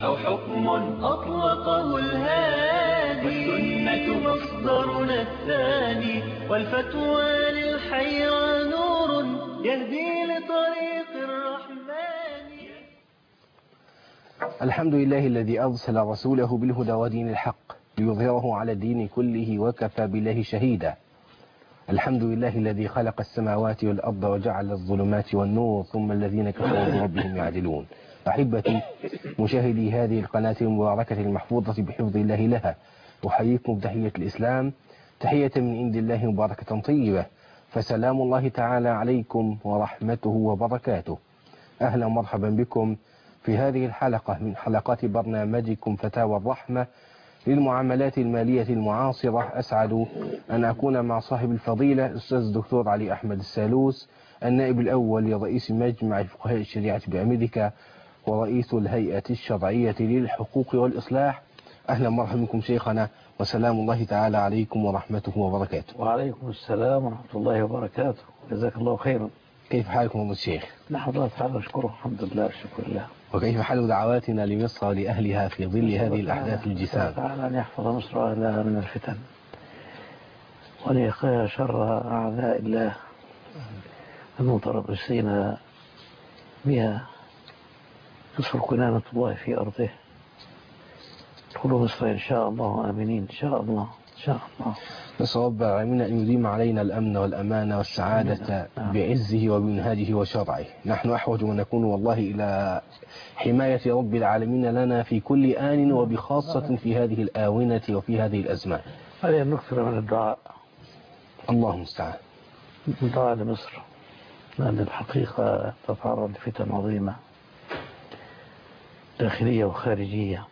أو حكم أطلقه الهادي، والسنة مصدرنا الثاني، والفتوى للحيرى نور يهدي لطريق الرحمن. الحمد لله الذي أرسل رسوله بالهدى ودين الحق ليظهره على الدين كله وكفى بالله شهيدا. الحمد لله الذي خلق السماوات والأرض وجعل الظلمات والنور ثم الذين كفروا بربهم يعدلون. أحبتي مشاهدي هذه القناة المباركة المحفوظة بحفظ الله لها، أحييكم بتحية الإسلام، تحية من عند الله مباركة طيبة، فسلام الله تعالى عليكم ورحمته وبركاته. أهلا مرحبا بكم في هذه الحلقة من حلقات برنامجكم فتاوى الرحمة للمعاملات المالية المعاصرة. أسعد أن أكون مع صاحب الفضيلة أستاذ الدكتور علي أحمد السالوس، النائب الأول لرئيس مجمع فقهاء الشريعة بأمريكا ورئيس الهيئة الشرعية للحقوق والإصلاح. أهلا مرحبا بكم شيخنا، وسلام الله تعالى عليكم ورحمته وبركاته. وعليكم السلام ورحمة الله وبركاته. جزاك الله خيرا. كيف حالكم يا الشيخ؟ نحمد الله تعالى ونشكره، الحمد لله والشكر لله. وكيف حال دعواتنا لمصر ولأهلها في ظل هذه الأحداث الجسام؟ تعالى أن يحفظ مصر وأهلها من الفتن وأن يقي شر أعداء الله المتربصين بها، يصر كنانة الله في أرضه. ادخلوا مصر إن شاء الله آمنين إن شاء الله إن شاء الله. نسأل رب العالمين أن يديم علينا الأمن والأمان والسعادة بعزه وبمنهاجه وشرعه. نحن أحوج من نكون والله إلى حماية رب العالمين لنا في كل آن، وبخاصة في هذه الآونة وفي هذه الأزمان. علينا نكثر من الدعاء، الله المستعان. الدعاء لمصر، لأن الحقيقة تتعرض لفتن عظيمة داخلية وخارجية.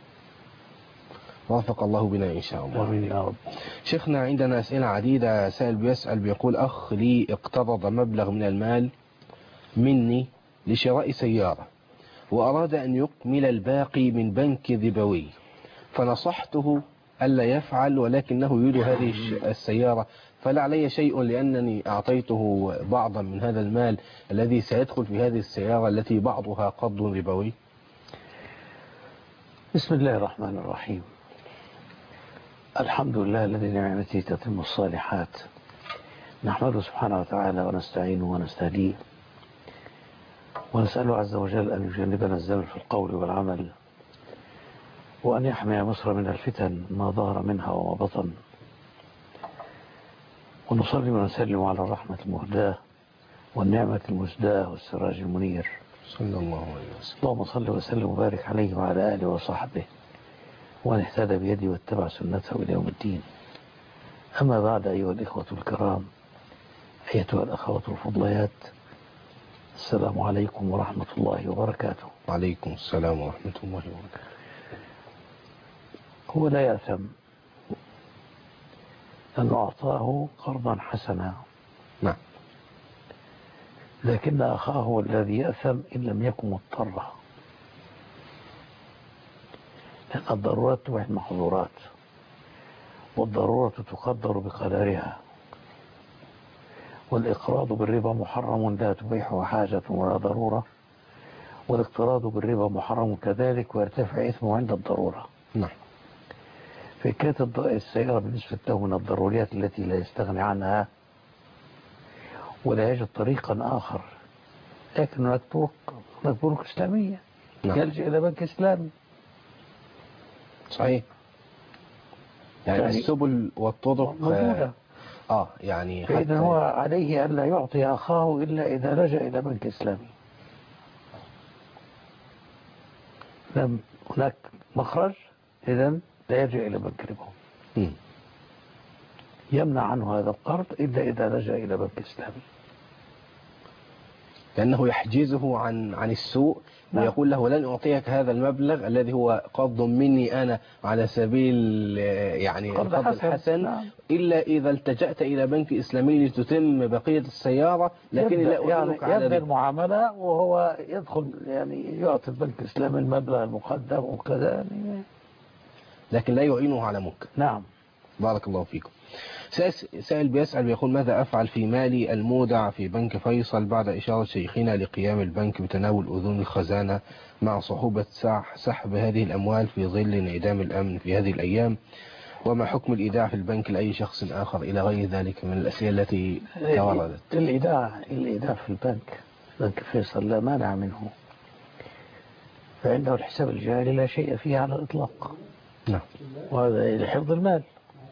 وفق الله بنا إن شاء الله. آمين يا رب. شيخنا عندنا أسئلة عديدة. سائل بيقول أخ لي اقترض مبلغ من المال مني لشراء سيارة، وأراد أن يكمل الباقي من بنك ربوي، فنصحته ألا يفعل، ولكنه يريد هذه السيارة، فلا علي شيء لأنني أعطيته بعضا من هذا المال الذي سيدخل في هذه السيارة التي بعضها قرض ربوي؟ بسم الله الرحمن الرحيم. الحمد لله الذي بنعمته تتم الصالحات، نحمده سبحانه وتعالى ونستعينه ونستهديه، ونسأله عز وجل أن يجنبنا الزلل في القول والعمل، وأن يحمي مصر من الفتن ما ظهر منها وما بطن، ونصلي ونسلم على الرحمة المهداة والنعمة المسداة والسراج المنير صلى الله عليه وسلم. اللهم صل وسلم وبارك عليه وعلى آله وصحبه، وأن اهتدى بيدي واتبع سنته إلى يوم الدين. أما بعد، أيها الإخوة الكرام، أيتها الأخوات الفضليات، السلام عليكم ورحمة الله وبركاته. وعليكم السلام ورحمة الله وبركاته. هو لا يأثم أن أعطاه قرضا حسنا، نعم، لكن أخاه هو الذي يأثم إن لم يكن مضطرا، لأن الضرورات تبيح المحظورات، والضرورة تقدر بقدرها، والإقراض بالربا محرم لا تبيحه حاجة ولا ضرورة، والاقتراض بالربا محرم كذلك ويرتفع إثمه عند الضرورة. نعم. فكانت السيارة بالنسبة له من الضروريات التي لا يستغني عنها ولا يجد طريقا آخر، لكن هناك طرق إسلامية. نعم. يلجأ إلى بنك إسلامي. صحيح، يعني السبل والطرق موجودة. يعني فإذا هو عليه أن لا يعطي أخاه إلا إذا لجأ إلى بنك إسلامي. لم هناك مخرج، إذن لا يرجع إلى بنك ربوي. يمنع عنه هذا القرض إلا إذا لجأ إلى بنك إسلامي، لأنه يحجزه عن السوء. نعم. ويقول له لن أعطيك هذا المبلغ الذي هو قرض مني أنا على سبيل يعني قرض الحسن، نعم. إلا إذا التجأت إلى بنك إسلامي لتتم بقية السيارة، لكن لا أعينك على يبدأ المعاملة وهو يدخل يعني يعطي البنك الإسلامي المبلغ المقدم وكذا، لكن لا يعينه على منكر. نعم. بارك الله فيكم. سائل بيسأل بيقول ماذا أفعل في مالي المودع في بنك فيصل بعد إشارة شيخنا لقيام البنك بتناول أذون الخزانة مع صعوبة سحب هذه الأموال في ظل انعدام الأمن في هذه الأيام، وما حكم الإيداع في البنك لأي شخص آخر إلى غير ذلك من الأسئلة التي توردت؟ الإيداع في البنك، بنك فيصل لا مانع منه، فعنده الحساب الجاري لا شيء فيه على الإطلاق. نعم. وهذا لحفظ المال.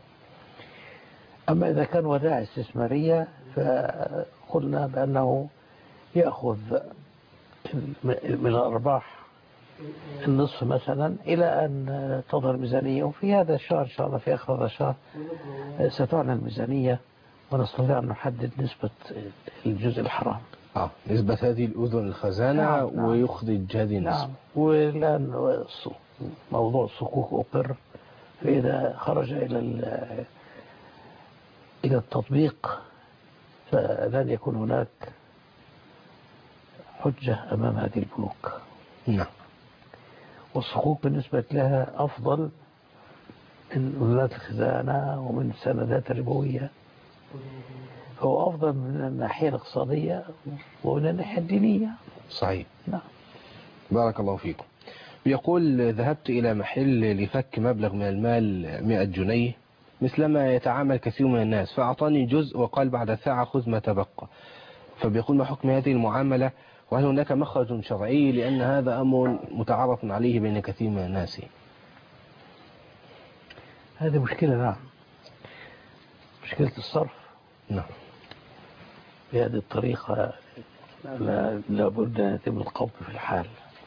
أما إذا كان ودائع استثمارية فقلنا بأنه يأخذ من الأرباح النصف مثلا إلى أن تظهر ميزانية، وفي هذا الشهر إن شاء الله في آخر هذا الشهر ستعلن الميزانية ونستطيع أن نحدد نسبة الجزء الحرام. نسبة هذه الأذن الخزانة. نعم. ويخرج هذه النسبة. نعم. والآن موضوع الصكوك أقر، فإذا خرج إلى التطبيق فلن يكون هناك حجة أمام هذه البنوك. نعم. والصكوك بالنسبة لها أفضل من أذونات الخزانة ومن السندات الربوية، هو أفضل من الناحية الاقتصادية ومن الناحية الدينية. صحيح. نعم. بارك الله فيكم. يقول ذهبت إلى محل لفك مبلغ من المال 100 جنيه مثلما يتعامل كثير من الناس، فأعطاني جزء وقال بعد ساعة خذ ما تبقى، فبيقول ما حكم هذه المعاملة، وهل هناك مخرج شرعي لأن هذا أمر متعارف عليه بين كثير من الناس؟ هذه مشكلة. نعم، مشكلة الصرف. نعم. بهذه الطريقة لابد أن يتم القبض في الحال،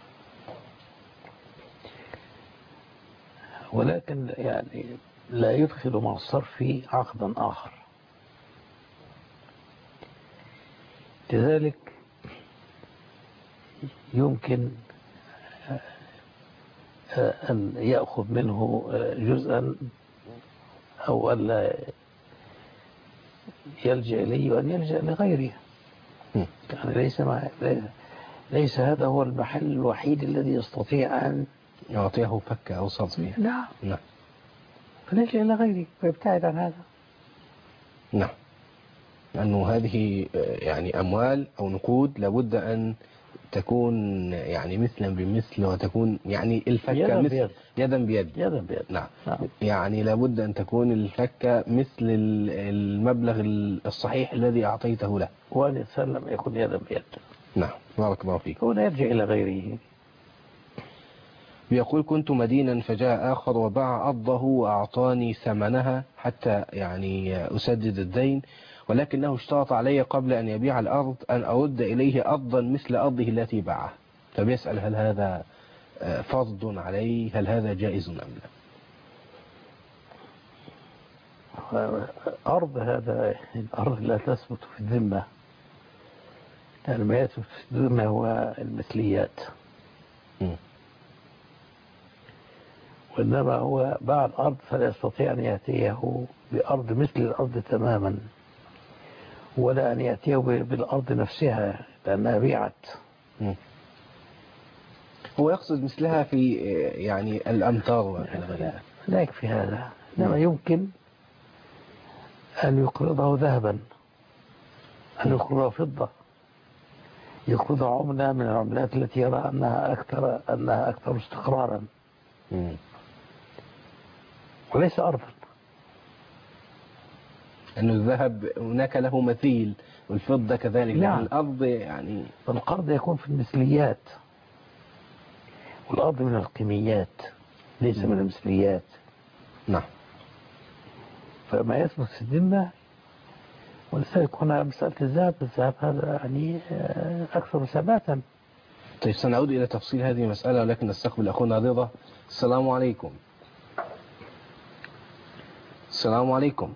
ولكن يعني لا يدخل مع الصرف عقدا آخر. لذلك يمكن أن يأخذ منه جزءا أو ألا يلجأ إليه وأن يلجأ لغيره. يعني ليس هذا هو المحل الوحيد الذي يستطيع أن يعطيه فك أو صرف. نعم. نعم. فليلجأ إلى غيره ويبتعد عن هذا. نعم. لأنه هذه يعني أموال أو نقود لابد أن تكون يعني مثلا بمثل، وتكون يعني الفكة مثل يدا بيد. يدا بيد. نعم. يعني لابد أن تكون الفكة مثل المبلغ الصحيح الذي أعطيته له، وأن يتسلم يكون يدا بيد. نعم. بارك الله فيك. هو لا يرجع إلى غيره. بيقول كنت مدينا فجاء آخر وباع أرضه وأعطاني ثمنها حتى يعني أسدد الدين، ولكنه اشترط علي قبل أن يبيع الأرض أن أرد إليه أرضا مثل أرضه التي باعها، فبيسأل هل هذا فرض عليه، هل هذا جائز أم لا؟ هذا الأرض لا تثبت في الذمة، لأن ما يثبت في الذمة هو المثليات. وإنما هو باع الأرض فلا يستطيع أن يأتيه بأرض مثل الأرض تماما، ولا أن يأتيه بالأرض نفسها لأنها بيعت. هو يقصد مثلها في يعني الأمتار. لا يكفي هذا، إنما يمكن أن يقرضه ذهبا، أن يقرضه فضة، يقرضه عملة من العملات التي يرى أنها أكثر استقرارا، وليس أرضا. أن الذهب هناك له مثيل والفضة كذلك. نعم. الأرض يعني القرض يكون في المثليات، والأرض من القيميات ليس من المثليات. نعم. فما يثبت في الذمة، ولذلك هنا مسألة الذهب هذا يعني أكثر ثباتا. طيب سنعود إلى تفصيل هذه المسألة، ولكن نستقبل أخونا رضا. السلام عليكم. السلام عليكم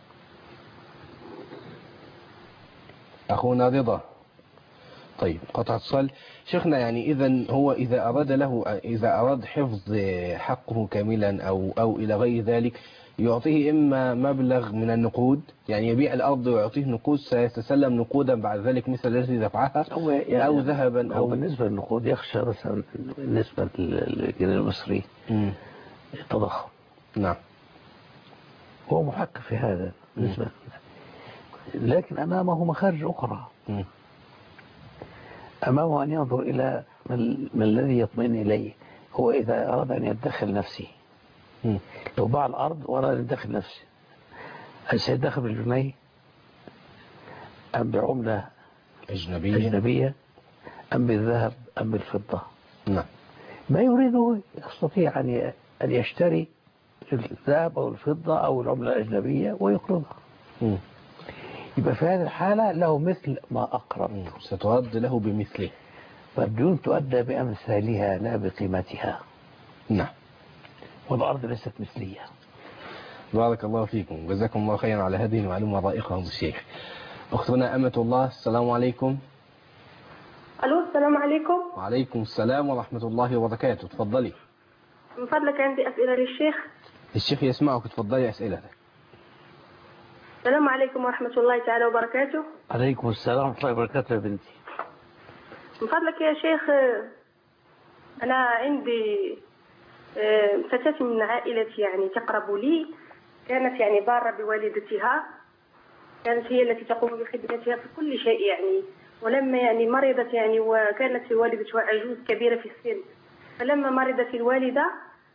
أخونا رضا. طيب قطع اتصال. شيخنا يعني إذن هو إذا أراد حفظ حقه كاملا أو إلى غير ذلك، يعطيه إما مبلغ من النقود، يعني يبيع الأرض ويعطيه نقود سيتسلم نقودا بعد ذلك مثل التي دفعها، أو ذهبا أو بالنسبة للنقود يخشى مثلا بالنسبة للجنيه المصري تضخم. نعم. هو محق في هذا بالنسبة، لكن أمامه مخارج أخرى. أمامه أن ينظر إلى ما الذي يطمئن إليه. هو إذا أراد أن يدخل نفسه، لو باع الأرض وأراد أن يدخل نفسه، هل سيدخل بالجنيه أم بعملة أجنبية أم بالذهب أم بالفضة؟ نعم. ما يريده يستطيع أن يشتري الذهب أو الفضة أو العملة الأجنبية ويقرضها. يبقى في هذه الحالة له مثل ما أقرض، سترد له بمثله، فالديون تؤدى بأمثالها لا بقيمتها. نعم. والأرض ليست مثلية. بارك الله فيكم، جزاكم الله خيرا على هذه المعلومة الرائقة الشيخ. أختنا أمة الله، السلام عليكم. ألو، السلام عليكم. وعليكم السلام ورحمة الله وبركاته، تفضلي. من فضلك عندي أسئلة للشيخ. الشيخ يسمعك، تفضلي أسئلتك. السلام عليكم ورحمة الله تعالى وبركاته. عليكم السلام ورحمة الله وبركاته يا بنتي. من فضلك يا شيخ، أنا عندي فتاة من عائلتي يعني تقرب لي، كانت يعني بارة بوالدتها، كانت هي التي تقوم بخدمتها في كل شيء يعني. ولما يعني مرضت يعني، وكانت والدتها عجوز كبيرة في السن، فلما مرضت الوالدة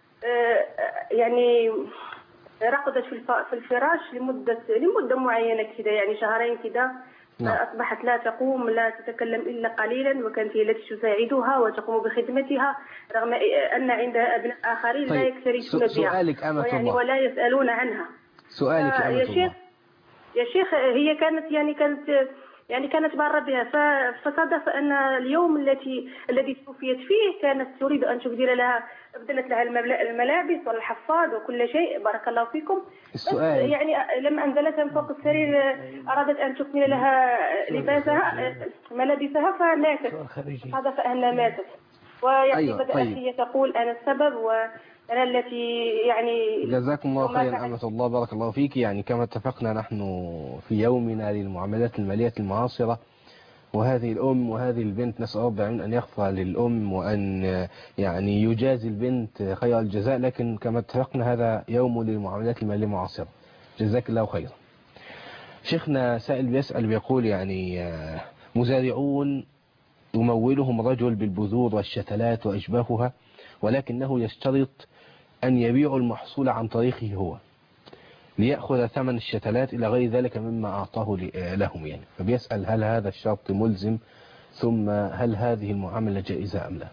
يعني رقدت في الفراش لمدة معينة كده، يعني شهرين كده. أصبحت لا تقوم لا تتكلم إلا قليلا، وكانت هي التي تساعدها وتقوم بخدمتها رغم أن عندها أبناء آخرين لا يكترثون بها. سؤالك أمة الله، ولا يسألون عنها. سؤالك أمة الله. يا شيخ، هي كانت بارة بها، فصادف أن اليوم الذي توفيت فيه كانت تريد أن أبدلت لها الملابس والحفاض وكل شيء، بارك الله فيكم. السؤال يعني لما أنزلتها من فوق السرير أرادت أن تكمل لها لباسها ملابسها فماتت. صادف أنها ماتت، ويعني بدأت هي تقول أنا السبب وأنا التي يعني. جزاكم الله خيرا أمة الله، بارك الله فيك. يعني كما اتفقنا نحن في يومنا للمعاملات المالية المعاصرة، وهذه الأم وهذه البنت نسأل رب العالمين أن يغفر للأم وأن يعني يجازي البنت خير الجزاء، لكن كما اتفقنا هذا يوم للمعاملات المالية المعاصرة. جزاك الله خيرا. شيخنا سائل بيسأل بيقول يعني مزارعون يمولهم رجل بالبذور والشتلات وإشباهها، ولكنه يشترط أن يبيعوا المحصول عن طريقه هو ليأخذ ثمن الشتلات إلى غير ذلك مما أعطاه لهم يعني. فبيسأل هل هذا الشرط ملزم، ثم هل هذه المعاملة جائزة أم لا؟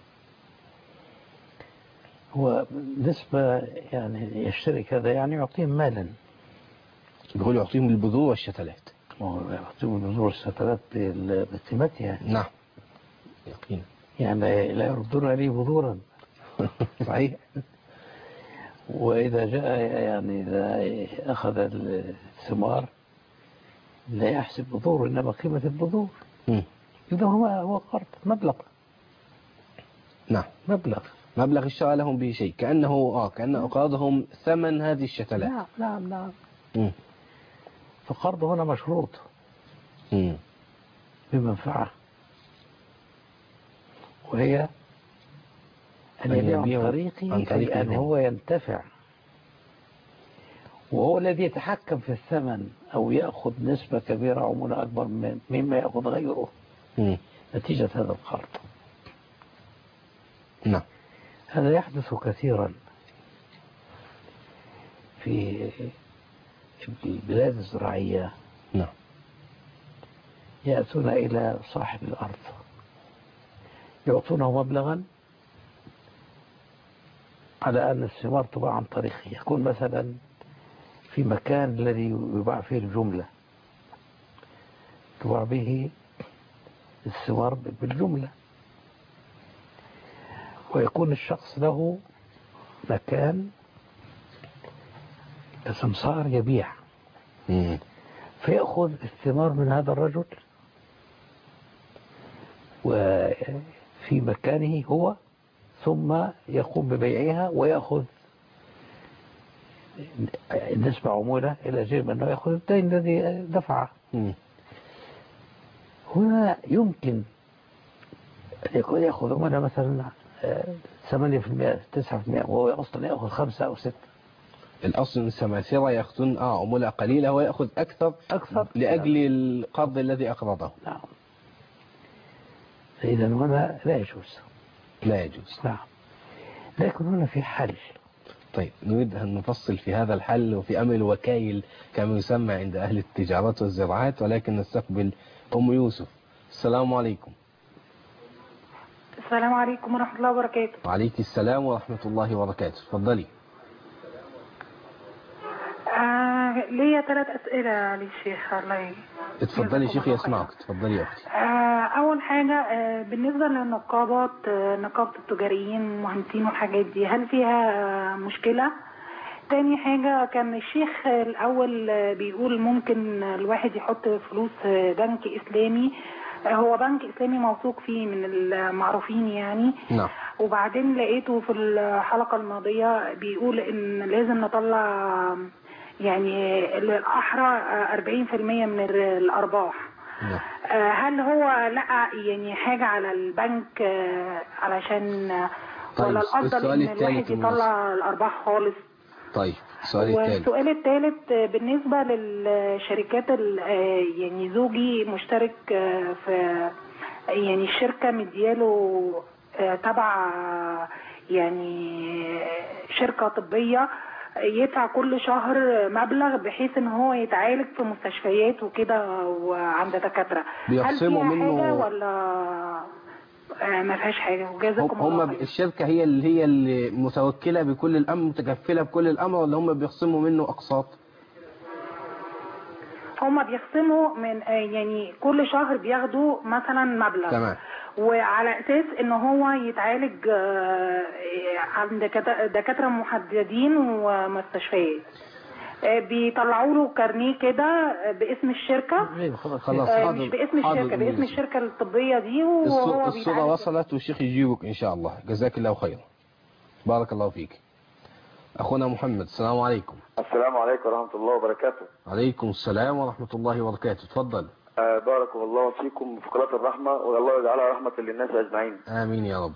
هو بالنسبة يعني يشترك هذا يعني يعطيهم مالا، يقول يعطيهم البذور والشتلات. يعطيهم البذور والشتلات بقيمتها. نعم يقين، يعني لا يردون عليه بذورا. صحيح. وإذا جاء يعني إذا أخذ الثمار لا يحسب بذور إنما قيمة البذور. إذا هو قرض مبلغ. نعم مبلغ اشترى لهم به شيء، كأنه أقرضهم ثمن هذه الشتلات. نعم. فقرض هنا مشروط بمنفعة، وهي أن يبيع عن طريقه أي أن هو ينتفع، وهو الذي يتحكم في الثمن أو يأخذ نسبة كبيرة عمولة أكبر مما يأخذ غيره نتيجة هذا القرض. نعم. هذا يحدث كثيرا في البلاد الزراعية. نعم. يأتون إلى صاحب الأرض يعطونه مبلغا على أن الثمار تباع عن طريقه، يكون مثلا في مكان الذي يباع فيه الجملة تباع به الثمار بالجملة، ويكون الشخص له مكان سمسار يبيع، فيأخذ الثمار من هذا الرجل وفي مكانه هو، ثم يقوم ببيعها ويأخذ نسبة عمولة إلى جانب أنه يأخذ الدين الذي دفعه. هنا يمكن يأخذ عمولة مثلا 8% 9%، وهو أصلا يأخذ 5 أو 6. الأصل أن السماسرة يأخذون عمولة قليلة ويأخذ أكثر لأجل القرض الذي أقرضه. نعم. إذا هنا لا يجوز. لا يجوز. نعم. لكن هنا في حل. طيب نريد أن نفصل في هذا الحل وفي أمر الوكايل كما يسمى عند أهل التجارات والزراعات، ولكن نستقبل أم يوسف. السلام عليكم. السلام عليكم ورحمة الله وبركاته. وعليك السلام ورحمة الله وبركاته. تفضلي. ليا 3 أسئلة للشيخ. الله اتفضلي شيخ يسمعك. تفضلي يا أختي. أول حاجة بالنسبة للنقابات، نقابة التجاريين المهندسين والحاجات دي، هل فيها مشكلة؟ تاني حاجة، كان الشيخ الأول بيقول ممكن الواحد يحط فلوس بنك إسلامي، هو بنك إسلامي موثوق فيه من المعروفين يعني. نعم. وبعدين لقيته في الحلقة الماضية بيقول إن لازم نطلع يعني الأحرى 40% من الأرباح. نعم. هل هو لقى يعني حاجة على البنك علشان طيب ولا الأفضل إن الواحد يطلع الأرباح خالص؟ طيب السؤال الثالث بالنسبة للشركات، يعني زوجي مشترك في يعني الشركة مدياله تبع يعني شركة طبية، يدفع كل شهر مبلغ بحيث ان هو يتعالج في مستشفيات وكده وعند دكاترة. هل فيها منه حاجة ولا ما فيهاش حاجة؟ وجزاكم الله خير. الشركة هي اللي متوكلة بكل الأمر، متكفلة بكل الأمر، ولا هم بيخصموا منه أقساط؟ هم بيخصموا من يعني كل شهر بياخدوا مثلا مبلغ. تمام. وعلى اساس ان هو يتعالج عند دكاتره محددين ومستشفيات، بيطلعوا له كارنيه كده باسم الشركه. خلاص مش باسم الشركه، باسم الشركه الطبيه دي، وهو الصوره وصلت والشيخ يجيبك ان شاء الله. جزاك الله خيرا. بارك الله فيك. اخونا محمد. السلام عليكم. السلام عليكم ورحمه الله وبركاته. عليكم السلام ورحمه الله وبركاته. تفضل. بارك الله فيكم في قناة الرحمة، والله يجعلها رحمة للناس أجمعين. آمين يا رب.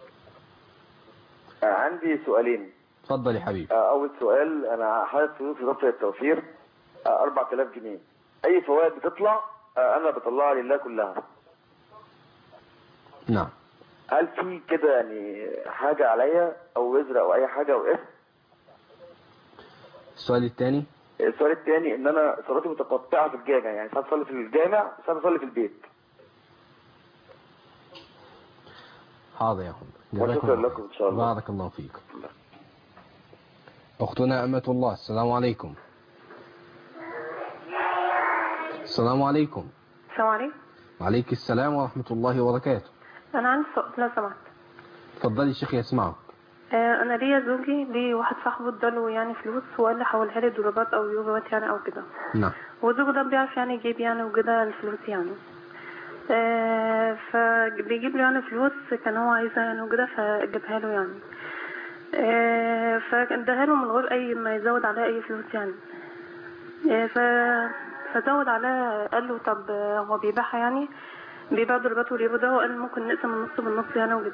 عندي سؤالين. تفضل يا حبيبي. أول سؤال، أنا حاطط فلوس في دفتر التوفير 4000 جنيه، أي فوائد بتطلع أنا بطلعها لله كلها. نعم. هل في كده يعني حاجة عليا أو وزر أو أي حاجة أو إيه؟ السؤال الثاني. السؤال الثاني ان انا صلاتي متقطعه في الجامع، يعني ساعات اصلي في الجامع وساعات اصلي في البيت. حاضر يا اخوان. شكرا لكم ان شاء الله. بارك الله فيك. اختنا أمة الله. السلام عليكم. السلام عليكم. السلام عليكم. وعليك السلام ورحمة الله وبركاته. انا عندي سؤال لو سمحت. اتفضلي الشيخ يسمعك. انا ليا زوجي ليه واحد صاحبه اداله يعني فلوس وقال لي حولها لي دولارات او يوروات يعني او كده. نعم. وزوجي ده بيعرف يعني يجيب يعني وكده الفلوس يعني. فبيجيب له يعني فلوس كان هو عايزها يعني وكده فجابها له يعني. فاداها له من غير اي ما يزود عليها اي فلوس يعني. فزود عليها، قال له طب هو بيبيعها يعني بيبيع دولارات وريبو ده، وقال ممكن نقسم النص بالنص يعني وكده.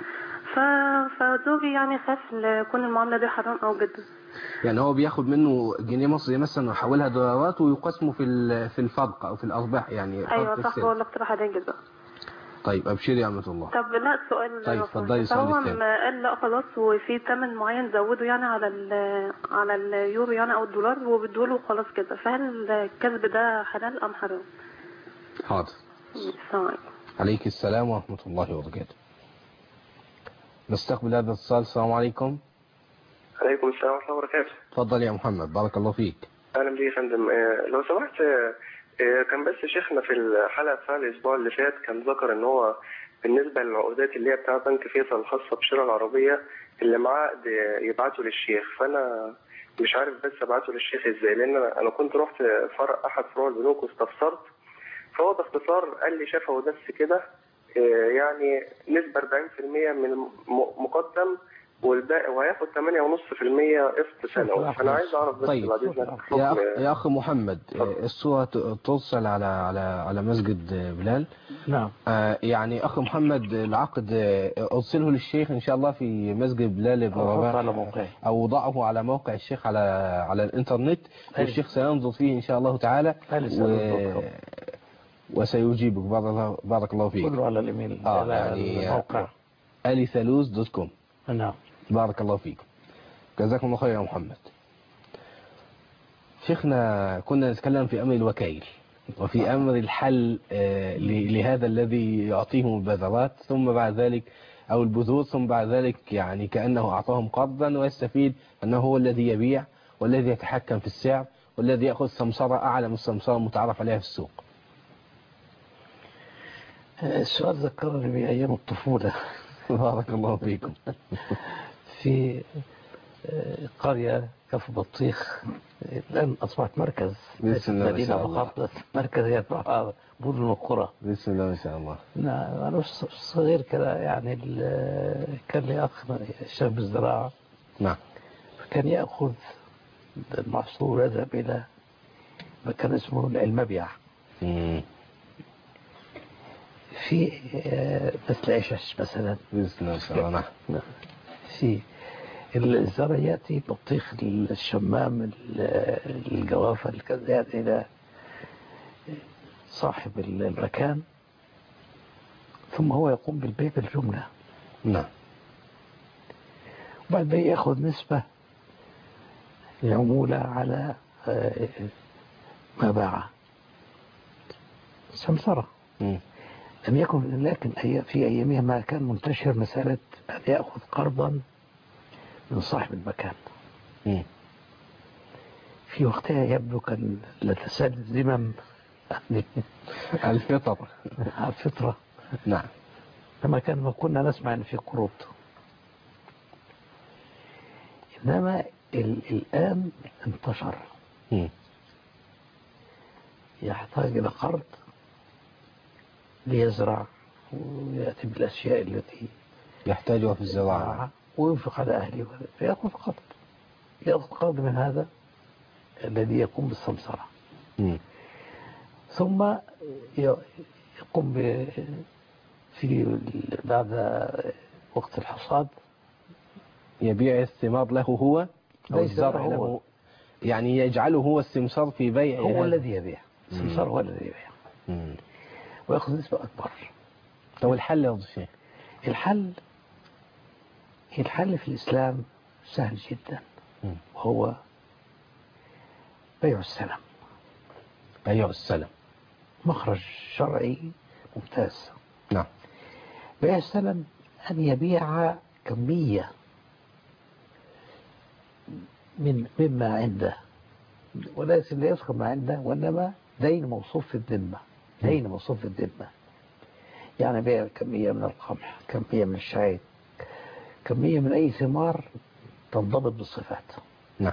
فزوجي يعني خاف لكون المعاملة دي حرام أو جدا. يعني هو بياخد منه جنيه مصري مثلا ويحولها دولارات ويقسموا في الفرق أو في الأرباح يعني. أيوة صح، هو الاقتراح ده جدا. طيب أبشري يا أمة الله. طب لا السؤال. طيب اتفضلي السؤال الثاني. فهو قال لا خلاص، وفي ثمن معين زوده يعني على اليورو يعني أو الدولار وبدوله خلاص كده، فهل الكسب ده حلال أم حرام؟ حاضر. السلام عليكم. عليك السلام ورحمة الله وبركاته. نستقبل هذا الاتصال. السلام عليكم. عليكم السلام ورحمة الله وبركاته. تفضل يا محمد. بارك الله فيك. أهلا بك يا فندم. لو سمحت، كان بس شيخنا في الحلقة بتاع الأسبوع اللي فات كان ذكر إن هو بالنسبة للعقودات اللي هي بتاع بنك فيصل الخاصة بشراء العربية اللي معاه عقد يبعته للشيخ، فأنا مش عارف بس أبعته للشيخ إزاي، لأن أنا كنت رحت فرع أحد فروع البنوك واستفسرت، فهو باختصار قال لي شفوي بس كده يعني نسبة 40% من مقدم والباقي وهياخد 8.5% قسط سنوي. فانا عايز اعرف بس طيب بعد اذنك يا أخ محمد، الصورة توصل على مسجد بلال. نعم. يعني أخ محمد العقد أرسله للشيخ إن شاء الله في مسجد بلال بن رباح، على موقعي أو ضعه على موقع الشيخ على الإنترنت، والشيخ سينظر فيه إن شاء الله تعالى وسيجيبك. بارك الله فيك. كله على الإيميل يعني الموقع alisalus.com. نعم. بارك الله فيك. جزاكم الله خير يا محمد. شيخنا كنا نتكلم في أمر الوكيل وفي أمر الحل لهذا الذي يعطيهم البذرات ثم بعد ذلك أو البذور ثم بعد ذلك يعني كأنه أعطاهم قرضا ويستفيد أنه هو الذي يبيع والذي يتحكم في السعر والذي يأخذ سمسرة أعلى من السمسرة المتعارف عليها في السوق. السؤال ذكرني بأيام الطفولة. بارك الله فيكم. في قرية كفر بطيخ الآن أصبحت مركز مدينة فقط، مركز يتبع مدن القرى. بسم الله ما شاء الله. نعم. أنا صغير كده يعني كان لي أخ شاب بالزراعة. نعم. فكان يأخذ المحصول ويذهب إلى مكان اسمه المبيع. في مثل عشش مثلا. بسم الله ما شاء الله. نعم. في الزرع يأتي بطيخ الشمام الجوافة كذا يأتي إلى صاحب المكان ثم هو يقوم بالبيع بالجملة. نعم. وبعد ذلك يأخذ نسبة العمولة على ما باع. سمسرة. لم يكن، لكن في أيامها ما كان منتشر مسألة أن يأخذ قرضا من صاحب المكان. في وقتها يبدو كان لا تزال الذمم الفطرة. نعم. لما كنا نسمع أن في قروض، إنما الآن انتشر. يحتاج إلى قرض ليزرع ويأتي بالأشياء التي يحتاجها في الزراعة وينفق على أهله، فيأخذ قرض. يأخذ قرض من هذا الذي يقوم بالسمسرة. ثم يقوم في بعد وقت الحصاد يبيع الثمار له هو أو الزرع له، يعني يجعله هو السمسار في بيع. هو الذي يبيع. السمسار هو الذي يبيع ويأخذ نسبة أكبر. طب الحل يا شيخ؟ الحل في الإسلام سهل جدا، وهو بيع السلم. بيع السلم مخرج شرعي ممتاز. نعم. بيع السلم أن يبيع كمية مما عنده، وليس لا يذكر ما عنده، وإنما دين موصوف في الذمة. دين موصوف في الذمة يعني بيع كمية من القمح، كمية من الشعير، كمية من أي ثمار تنضبط بالصفات. نعم.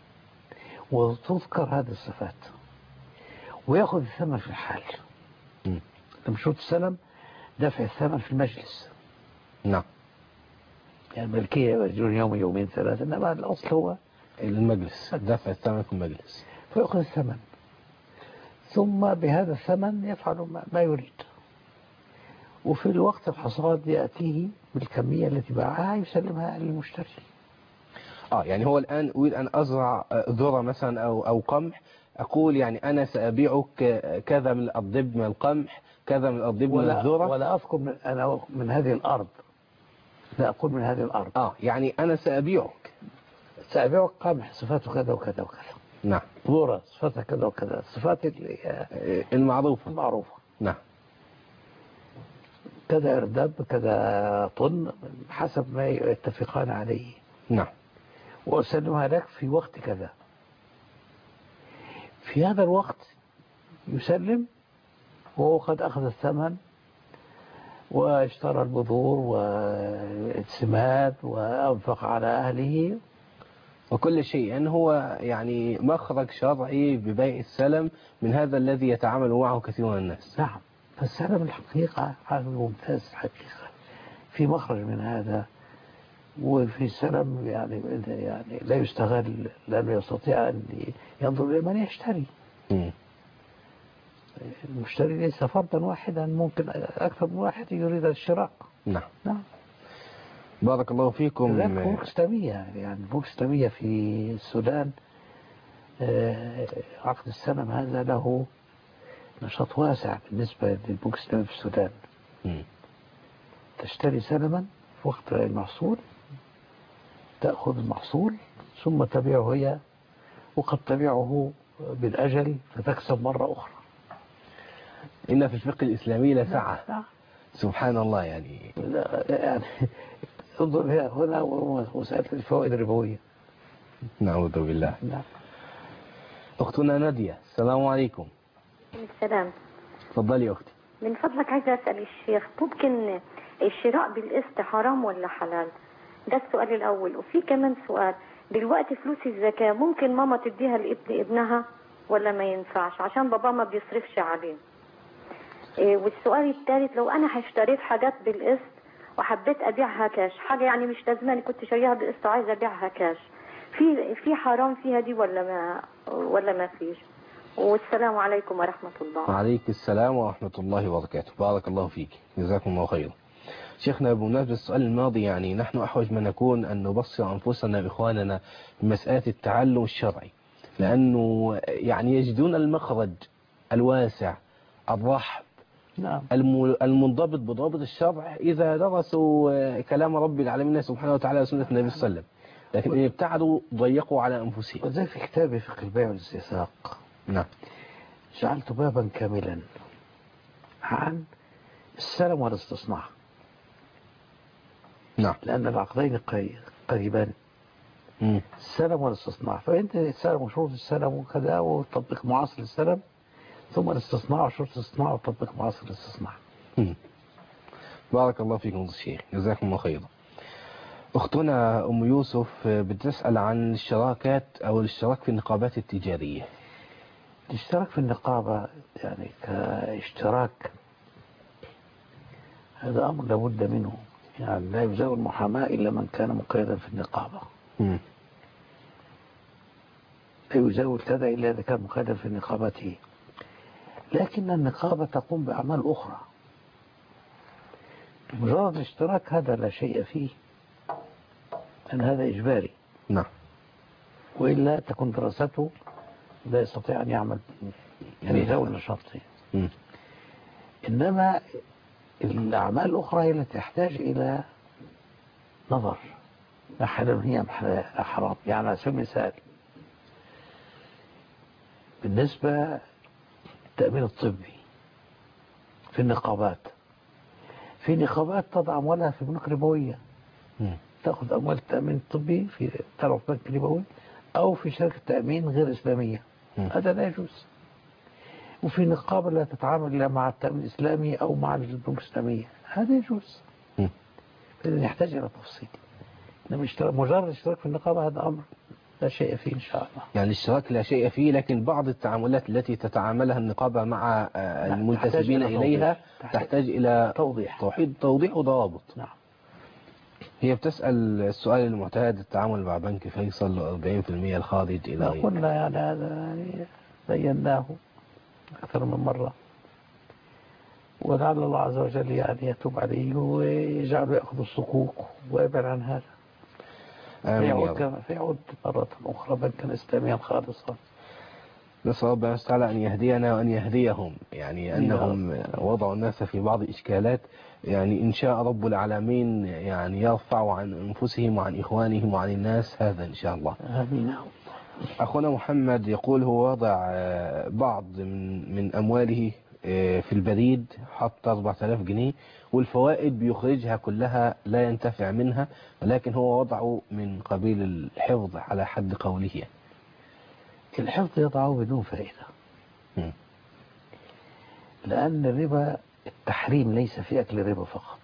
وتذكر هذه الصفات ويأخذ الثمن في الحال. مشروط السلم دفع الثمن في المجلس. نعم. يعني الملكية يجرون يوم يومين ثلاثة، إنما الأصل هو المجلس، دفع الثمن في المجلس. فيأخذ الثمن ثم بهذا الثمن يفعل ما يريد. وفي الوقت الحصاد يأتيه بالكمية التي باعها يسلمها للمشتري. يعني هو الآن أريد أن أزرع ذرة مثلا أو قمح، أقول يعني أنا سأبيعك كذا من الضب من القمح، كذا من الضب من الذرة، ولا أذكر أنا من هذه الأرض، لا أقول من هذه الأرض. يعني أنا سأبيعك قمح صفاته كذا وكذا وكذا. نعم. ذرة صفاتها كذا وكذا، صفات المعروفة. نعم. كذا إرداب كذا طن حسب ما يتفقان عليه. نعم. وأسلمها لك في وقت كذا. في هذا الوقت يسلم وهو قد أخذ الثمن واشترى البذور والسماد وأنفق على أهله وكل شيء. يعني هو يعني مخرج شرعي ببيع السلم من هذا الذي يتعامل معه كثير من الناس. نعم. فالسلم الحقيقة حاجة ممتاز الحقيقة، في مخرج من هذا وفي سلم يعني لا يستغل، لأنه يستطيع أن ينظر إلى من يشتري. المشتري ليس فردا واحدا، ممكن أكثر من واحد يريد الشراء. نعم. نعم. بارك الله فيكم. كذلك بنوك إسلامية، يعني البنوك الإسلامية في السودان عقد السلم هذا له نشاط واسع بالنسبة للبنوك الإسلامية في السودان. تشتري سلما في وقت المحصول، تأخذ المحصول ثم تبيعه هي، وقد تبيعه بالأجل فتكسب مرة أخرى. إن في الفقه الإسلامي لسعة. نعم. سبحان الله. يعني انظر هنا مسألة الفوائد الربوية. نعوذ بالله. نعم. أختنا نادية، السلام عليكم. السلام. تفضلي يا أختي. من فضلك عايزة أسأل الشيخ، ممكن الشراء بالقسط حرام ولا حلال؟ ده السؤال الأول. وفي كمان سؤال، دلوقتي فلوس الزكاة ممكن ماما تديها لابن ابنها ولا ما ينفعش عشان بابا ما بيصرفش عليه؟ والسؤال الثالث، لو أنا هشتريت حاجات بالقسط وحبيت أبيعها كاش، حاجة يعني مش لازماني كنت شاريها بالقسط وعايزة أبيعها كاش، في حرام فيها دي ولا ما فيش؟ والسلام عليكم ورحمة الله. وعليك السلام ورحمة الله وبركاته. بارك الله فيك، جزاكم الله خيرا. شيخنا، بمناسبة السؤال الماضي، يعني نحن أحوج ما نكون أن نبصر أنفسنا بإخواننا بمسألة التعلم الشرعي، لأنه يعني يجدون المخرج الواسع الرحب نعم. المنضبط بضابط الشرع إذا درسوا كلام رب العالمين سبحانه وتعالى وسنة النبي صلى الله عليه وسلم، لكن إن ابتعدوا ضيقوا على أنفسهم. وزي في كتابي فقه البيع والاستثاق، نعم، جعلت بابا كاملا عن السلم والاستصناع. نعم. لأن العقدين قريبان، السلم والاستصناع. فأنت السلم وشروط السلم وكذا، وتطبيق معاصر السلم، ثم الاستصناع وشروط الاستصناع وتطبيق معاصر الاستصناع. بارك الله فيكم الشيخ، جزاكم الله خيرا. أختنا أم يوسف بتسأل عن الشراكات أو الاشتراك في النقابات التجارية. الاشتراك في النقابة يعني كاشتراك، هذا أمر لابد منه. يعني لا يجزاء المحاماة إلا من كان مقيدا في النقابة. لا يجزاء الكذا إلا إذا كان مقيدا في نقابته. لكن النقابة تقوم بأعمال أخرى. مجرد الاشتراك هذا لا شيء فيه، أن هذا إجباري. نعم. وإلا تكون دراسته لا يستطيع أن يعمل يعني ذوي النشاط. إنما الأعمال الأخرى هي التي تحتاج إلى نظر، ما حلال هي حرام. يعني على سبيل المثال، بالنسبة للتأمين الطبي في النقابات، في نقابات تضع أموالها في بنوك ربوية، تأخذ أموال التأمين الطبي في طرف بنك ربوي أو في شركة تأمين غير إسلامية. هذا لا يجوز. وفي نقابة لا تتعامل إلا مع التأمين الإسلامي أو مع البنوك الإسلامية، هذا يجوز. إذن يحتاج إلى تفصيل. مجرد الاشتراك في النقابة هذا أمر لا شيء فيه إن شاء الله. يعني الاشتراك لا شيء فيه، لكن بعض التعاملات التي تتعاملها النقابة مع المنتسبين إليها تحتاج إلى توضيح وضوابط. نعم. هي بتسأل السؤال المعتاد، التعامل مع بنك فيصل 40% الخارج إلى قلنا يعني هذا بيناه أكثر من مرة، ولعل الله عز وجل يعني يتوب عليه ويجعله يأخذ الصكوك ويبعد عن هذا. فيعود مرة أخرى بنكا إسلاميا خالصا. نسأل ربنا تعالى أن يهدينا وأن يهديهم، يعني أنهم وضعوا الناس في بعض الإشكالات، يعني إن شاء رب العالمين يعني يرفعوا عن أنفسهم وعن إخوانهم وعن الناس هذا إن شاء الله. آمين. أخونا محمد يقول هو وضع بعض من أمواله في البريد، حط 4000 جنيه والفوائد بيخرجها كلها لا ينتفع منها، ولكن هو وضعه من قبيل الحفظ على حد قوله. الحفظ يضعه بدون فائدة، لأن الربا التحريم ليس في أكل الربا فقط،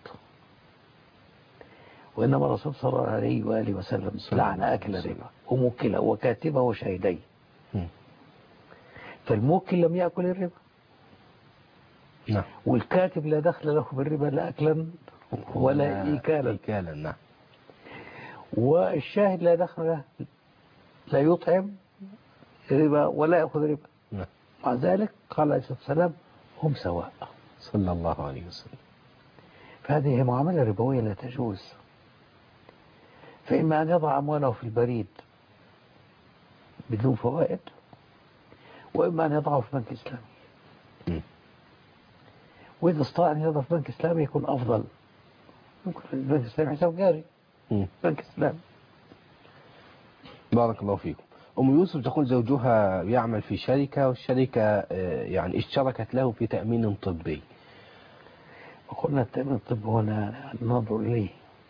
وإنما الرسول صلى الله عليه وآله وسلم لعن أكل الربا وموكله وكاتبه وشهديه. فالموكل لم يأكل الربا، نعم، والكاتب لا دخل له بالربا لا أكلا ولا إيكالا. نعم. والشاهد لا دخل له، لا يطعم ربا ولا يأخذ ربا. نعم. مع ذلك قال عليه الصلاة والسلام هم سواء صلى الله عليه وسلم. فهذه معاملة ربوية لا تجوز. فإما أن يضع أمواله في البريد بدون فوائد، وإما أن يضعه في بنك إسلامي. وإذا استطاع أن يضع في بنك إسلامي يكون أفضل. ممكن البنك الإسلامي حساب جاري. بنك إسلامي. بارك الله فيكم. أم يوسف تقول زوجها يعمل في شركة، والشركة يعني اشتركت له في تأمين طبي. وقلنا التأمين الطبي هنا ننظر إليه،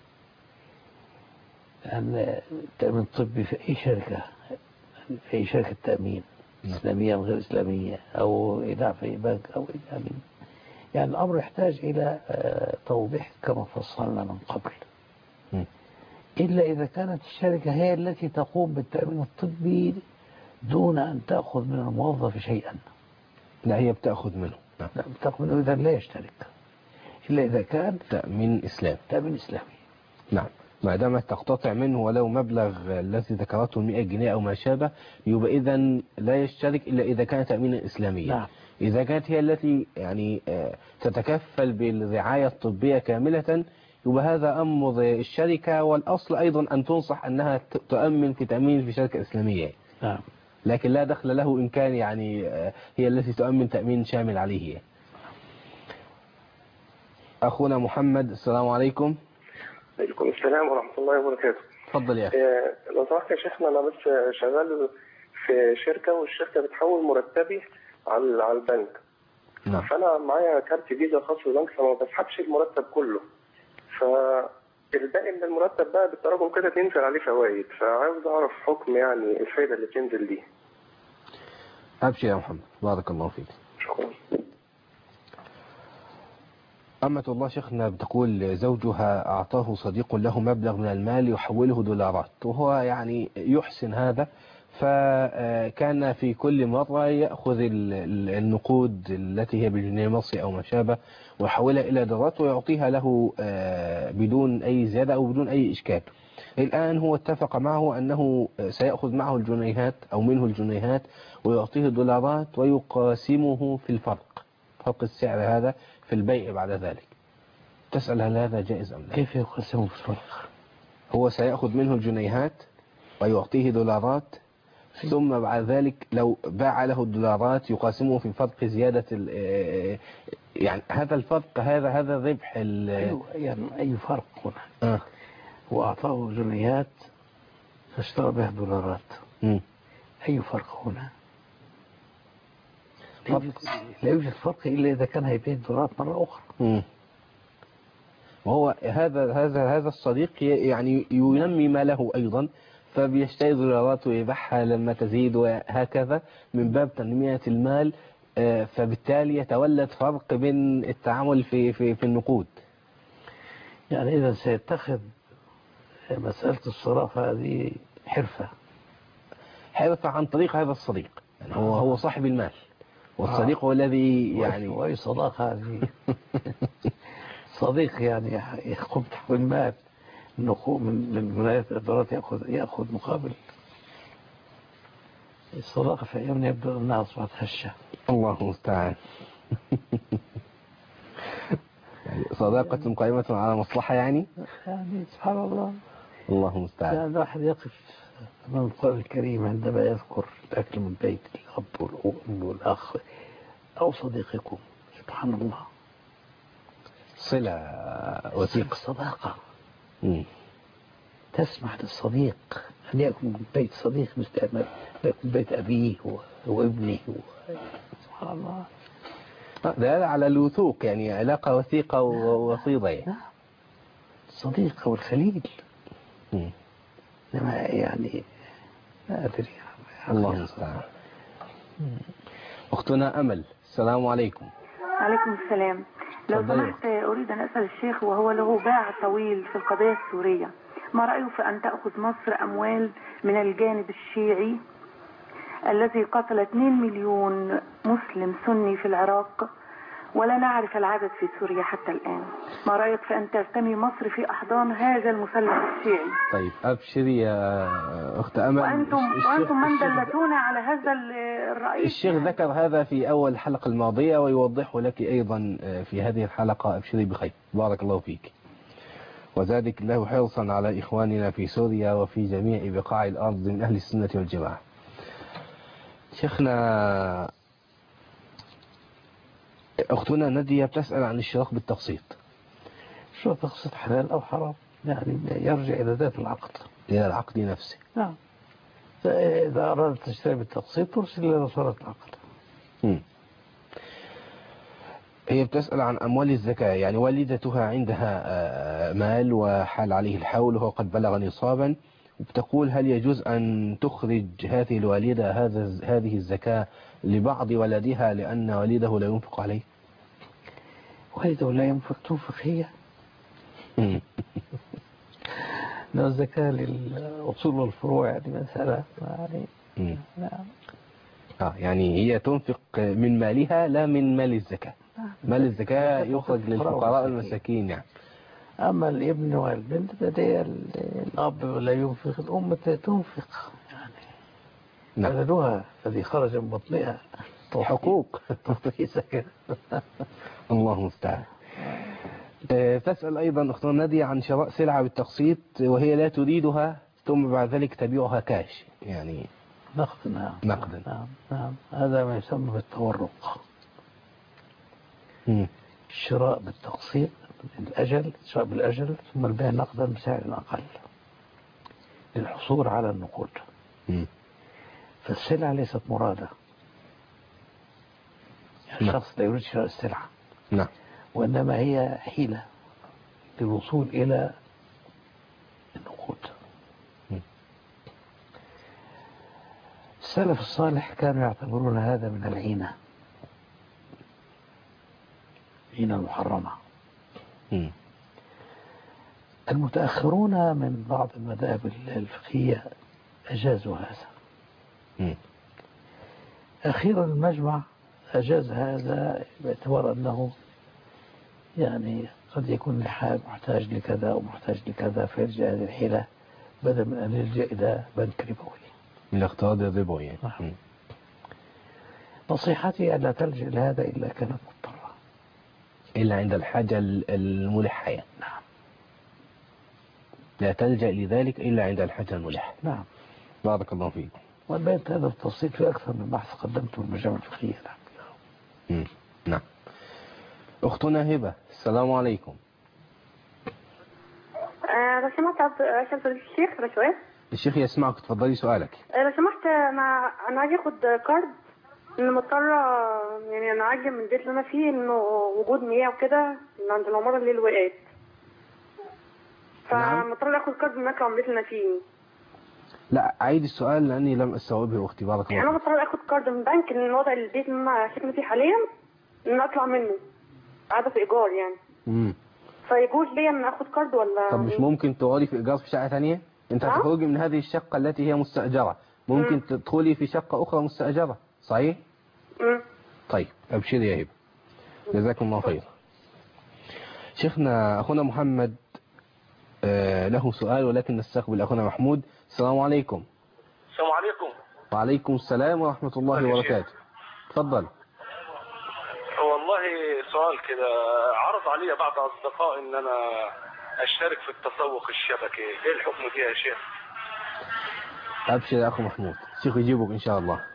لأن التأمين الطبي في أي شركة، في أي شركة تأمين إسلامية أو غير إسلامية أو إيداع في بنك أو يعني الأمر يحتاج إلى توضيح كما فصلنا من قبل. إلا إذا كانت الشركة هي التي تقوم بالتأمين الطبي دون أن تأخذ من الموظف شيئا. لا، هي بتأخذ منه. لا، بتأخذ منه، إذا لا يشترك إلا إذا كان تأمين إسلامي. تأمين إسلامي. نعم. ما دامت تقتطع منه ولو مبلغ الذي ذكرته 100 جنيه أو ما شابه، يبقى إذن لا يشترك إلا إذا كان تأمينا إسلاميا. نعم. إذا كانت هي التي يعني تتكفل بالرعاية الطبية كاملة، يبقى هذا أمر الشركة، والأصل أيضا أن تنصح أنها تؤمن في تأمين في شركة إسلامية. نعم. لكن لا دخل له إن كان يعني هي التي تؤمن تأمين شامل عليه. أخونا محمد، السلام عليكم. عليكم السلام ورحمة الله وبركاته. تفضل يا أخي. لو سمحت يا شيخنا، أنا بس شغال في شركة، والشركة بتحول مرتبي على البنك. نعم. فأنا معايا كارت فيزا خاص بالبنك، فما بسحبش المرتب كله، فالباقي من المرتب بقى بالتراكم كده تنزل عليه فوائد، فعاوز أعرف حكم يعني الفايدة اللي بتنزل دي. أبشر يا محمد، بارك الله فيك. شكرا. أمة الله شيخنا بتقول زوجها أعطاه صديق له مبلغ من المال يحوله دولارات، وهو يعني يحسن هذا، فكان في كل مرة يأخذ النقود التي هي بالجنيه المصري أو ما شابه ويحولها إلى دولارات ويعطيها له بدون أي زيادة أو بدون أي إشكال. الآن هو اتفق معه أنه سيأخذ معه الجنيهات أو منه الجنيهات ويعطيه دولارات ويقاسمه في الفرق، فرق السعر هذا في البيع بعد ذلك. تسأل هل هذا جائز أم لا؟ كيف يقسمه في الفرق؟ هو سيأخذ منه الجنيهات ويعطيه دولارات، ثم بعد ذلك لو باع له الدولارات يقاسمه في فرق زيادة يعني هذا الفرق، هذا ربح أيوة، يعني أي فرق هنا. وأعطاه جنيهات فاشترى بها دولارات. أي فرق هنا؟ لا يوجد فرق إلا إذا كان هيبيع الدولارات مرة أخرى. وهو هذا الصديق يعني ينمي ماله أيضا، فبيشتري دولارات ويبيعها لما تزيد وهكذا من باب تنمية المال، فبالتالي يتولد فرق بين التعامل في النقود. يعني إذا سيتخذ مسألة الصرافة هذه حرفة عن طريق هذا الصديق، يعني هو صاحب المال، والصديق هو الذي يعني وأي صداقة هذه صديق يعني يقوم تحويل المال من ولايات الإدارات يأخذ مقابل. الصداقة في أيامنا يبدو أنها أصبحت هشة. الله المستعان. يعني صداقة قائمة على مصلحة يعني سبحان الله. الله المستعان. يعني الواحد يقف أمام القرآن الكريم عندما يذكر الأكل من بيت الأب والأم والأخ أو صديقكم، سبحان الله، صلة وثيقة، صداقة. تسمح للصديق أن يأكل من بيت صديق مثل ما يأكل بيت أبيه وابنه سبحان الله. ده على الوثوق، يعني علاقة وثيقة ووصيدة يعني. الصديق والخليل. يعني لا أدري. الله المستعان. أختنا أمل، السلام عليكم. عليكم السلام. لو سمحت أريد أن أسأل الشيخ، وهو له باع طويل في القضية السورية، ما رأيه في أن تأخذ مصر أموال من الجانب الشيعي الذي قتل 2 مليون مسلم سني في العراق، ولا نعرف العدد في سوريا حتى الآن. ما رأيك في أن ترتمي مصر في أحضان هذا المثلث الشيعي؟ طيب أبشري يا أخت أمل. وأنتم من دلتونا على هذا الرأي. الشيخ ذكر هذا في أول الحلقة الماضية ويوضحه لك أيضا في هذه الحلقة. أبشري بخير، بارك الله فيك وزادك الله حرصا على إخواننا في سوريا وفي جميع بقاع الأرض من أهل السنة والجماعة. شيخنا، أختنا نادية بتسأل عن الاشتراك بالتقسيط. شو التقسيط حلال أو حرام؟ يعني يرجع إلى ذات العقد، إلى العقد نفسه. نعم. إذا أردت تشتري بالتقسيط ترسل إلى صورة العقد. هي بتسأل عن أموال الزكاة. يعني والدتها عندها مال وحال عليه الحول وهو قد بلغ نصابا، وبتقول هل يجوز أن تخرج هذه الوالدة هذه الزكاة لبعض ولدها لأن والده لا ينفق عليه؟ والده لا ينفق، تنفق هي. لو الزكاة للأصول والفروع يعني مسألة يعني. نعم. يعني هي تنفق من مالها لا من مال الزكاة. مال الزكاة يخرج للفقراء والمساكين يعني. أما الابن والبنت لدي الأب لا ينفق، الأم تنفق يعني. نعم. ولدها الذي خرج من بطنها حقوق تعطيه زكاة. الله المستعان. تسأل أيضا أختنا نادية عن شراء سلعة بالتقسيط وهي لا تريدها ثم بعد ذلك تبيعها كاش يعني نقد. نعم. نقدا. نعم. هذا ما يسمى بالتورق. الشراء بالتقسيط الأجل، شراء بالأجل ثم البيع نقدا بسعر أقل للحصول على النقود. فالسلعة ليست مرادة، يعني الشخص لا يريد شراء السلعة. نعم. وإنما هي حيلة للوصول إلى النقود. السلف الصالح كانوا يعتبرون هذا من العينة المحرمة. المتأخرون من بعض المذاهب الفقهية أجازوا هذا. أخيرا المجمع أجاز هذا باعتبار أنه يعني قد يكون الحال محتاج لكذا ومحتاج لكذا، فيرجع هذه الحيلة بدل من أن يلجأ إلى بنك ربوي، من الاقتراض الربوي يعني. نصيحتي ألا تلجأ لهذا إلا كانت مضطرة، إلا عند الحاجة الملحة يعني. نعم. لا تلجأ لذلك إلا عند الحاجة الملحة. نعم. بارك الله فيك. وبينت هذا التفصيل في أكثر من بحث قدمته المجامع الفقهية. نعم. نعم. أختنا هبة، السلام عليكم. لو سمحت عشان الشيخ بشوية. الشيخ يسمعك، تفضلي سؤالك. لو سمحت أنا عايز أخد كارد، إن مضطرة يعني أنا عاجل من البيت اللي أنا فيه إنه وجود مياه وكده عند العمارة اللي وقعت، فمضطرة آخد كارد من أطلع من البيت اللي أنا فيه. لا عيد السؤال لأني لم أستوعبه أختي. بارك الله. أنا مضطرة آخد كارد من بنك إن وضع البيت اللي أنا ساكنة فيه حاليا إن أطلع منه، قاعدة في إيجار يعني. فيجوز ليا إن آخد كارد ولا؟ طب مش ممكن تقعدي في إيجار في شقة ثانية؟ أنت هتخرجي من هذه الشقة التي هي مستأجرة، ممكن تدخلي في شقة أخرى مستأجرة، صحيح؟ طيب أبشري يا هبة، جزاكم الله خير. شيخنا أخونا محمد له سؤال ولكن نستقبل أخونا محمود. السلام عليكم. السلام عليكم. وعليكم السلام ورحمة الله وبركاته. تفضل. والله سؤال كده، عرض علي بعض أصدقاء إن أنا أشترك في التسوق الشبكي، إيه الحكم فيها يا شيخ؟ أبشر يا أخو محمود، الشيخ يجيبك إن شاء الله.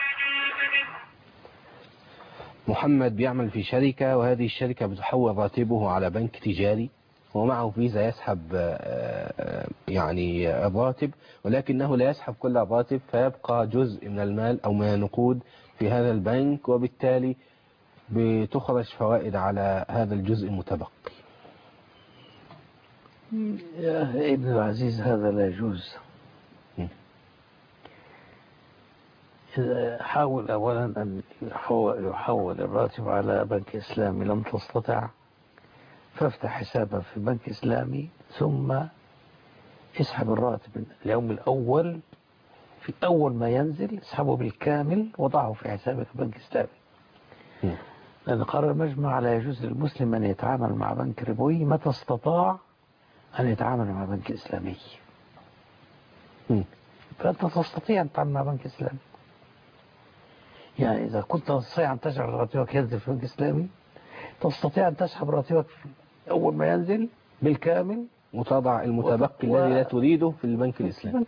محمد بيعمل في شركة، وهذه الشركة بتحول راتبه على بنك تجاري ومعه فيزا يسحب يعني الراتب، ولكنه لا يسحب كل الراتب، فيبقى جزء من المال أو من النقود في هذا البنك، وبالتالي بتخرج فوائد على هذا الجزء المتبقي. يا ابن العزيز هذا لا يجوز. حاول أولا أن يحول الراتب على بنك إسلامي، لم تستطع فافتح حسابا في بنك إسلامي ثم اسحب الراتب اليوم الأول، في أول ما ينزل اسحبه بالكامل وضعه في حسابك في بنك إسلامي. لأن قرار المجمع لا يجوز للمسلم أن يتعامل مع بنك ربوي متى استطاع أن يتعامل مع بنك إسلامي. فأنت تستطيع أن تتعامل مع بنك إسلامي. يعني إذا كنت تستطيع أن تجعل راتبك ينزل في بنك إسلامي، تستطيع أن تسحب راتبك أول ما ينزل بالكامل وتضع المتبقي الذي لا تريده في البنك الإسلامي.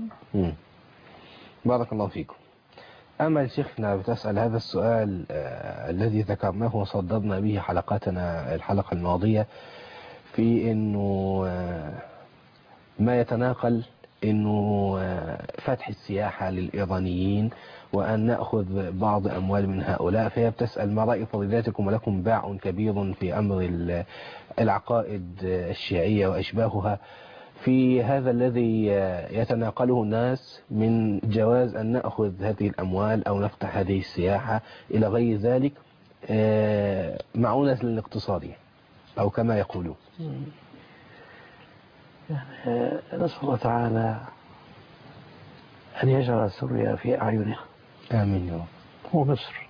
بارك الله فيكم. أمل شيخنا بتسأل هذا السؤال الذي ذكرناه وصدرنا به حلقاتنا الحلقة الماضية، في أنه ما يتناقل أنه فتح السياحة للإيرانيين وأن نأخذ بعض أموال من هؤلاء. فهي بتسأل ما رأي فضيلتكم ولكم باع كبير في أمر العقائد الشيعية وأشباهها في هذا الذي يتناقله الناس من جواز أن نأخذ هذه الأموال أو نفتح هذه السياحة إلى غير ذلك معونة للاقتصادية أو كما يقولون. يعني نسأل الله تعالى أن يجعل سوريا في أعينها. آمين يا رب. ومصر،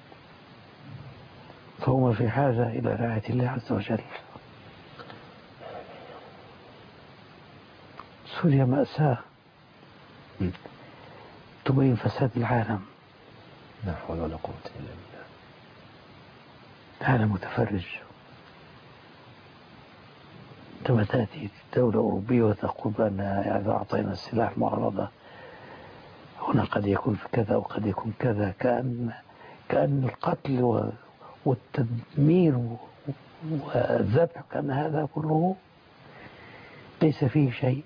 فهم في حاجة إلى رعاية الله عز وجل. سوريا مأساة تبين فساد العالم. لا حول ولا قوة إلا بالله. العالم متفرج. كما تأتي دولة أوروبية وتقول بأن إذا أعطينا السلاح معرضة هنا قد يكون في كذا وقد يكون كذا، كأن القتل والتدمير والذبح كأن هذا كله ليس فيه شيء،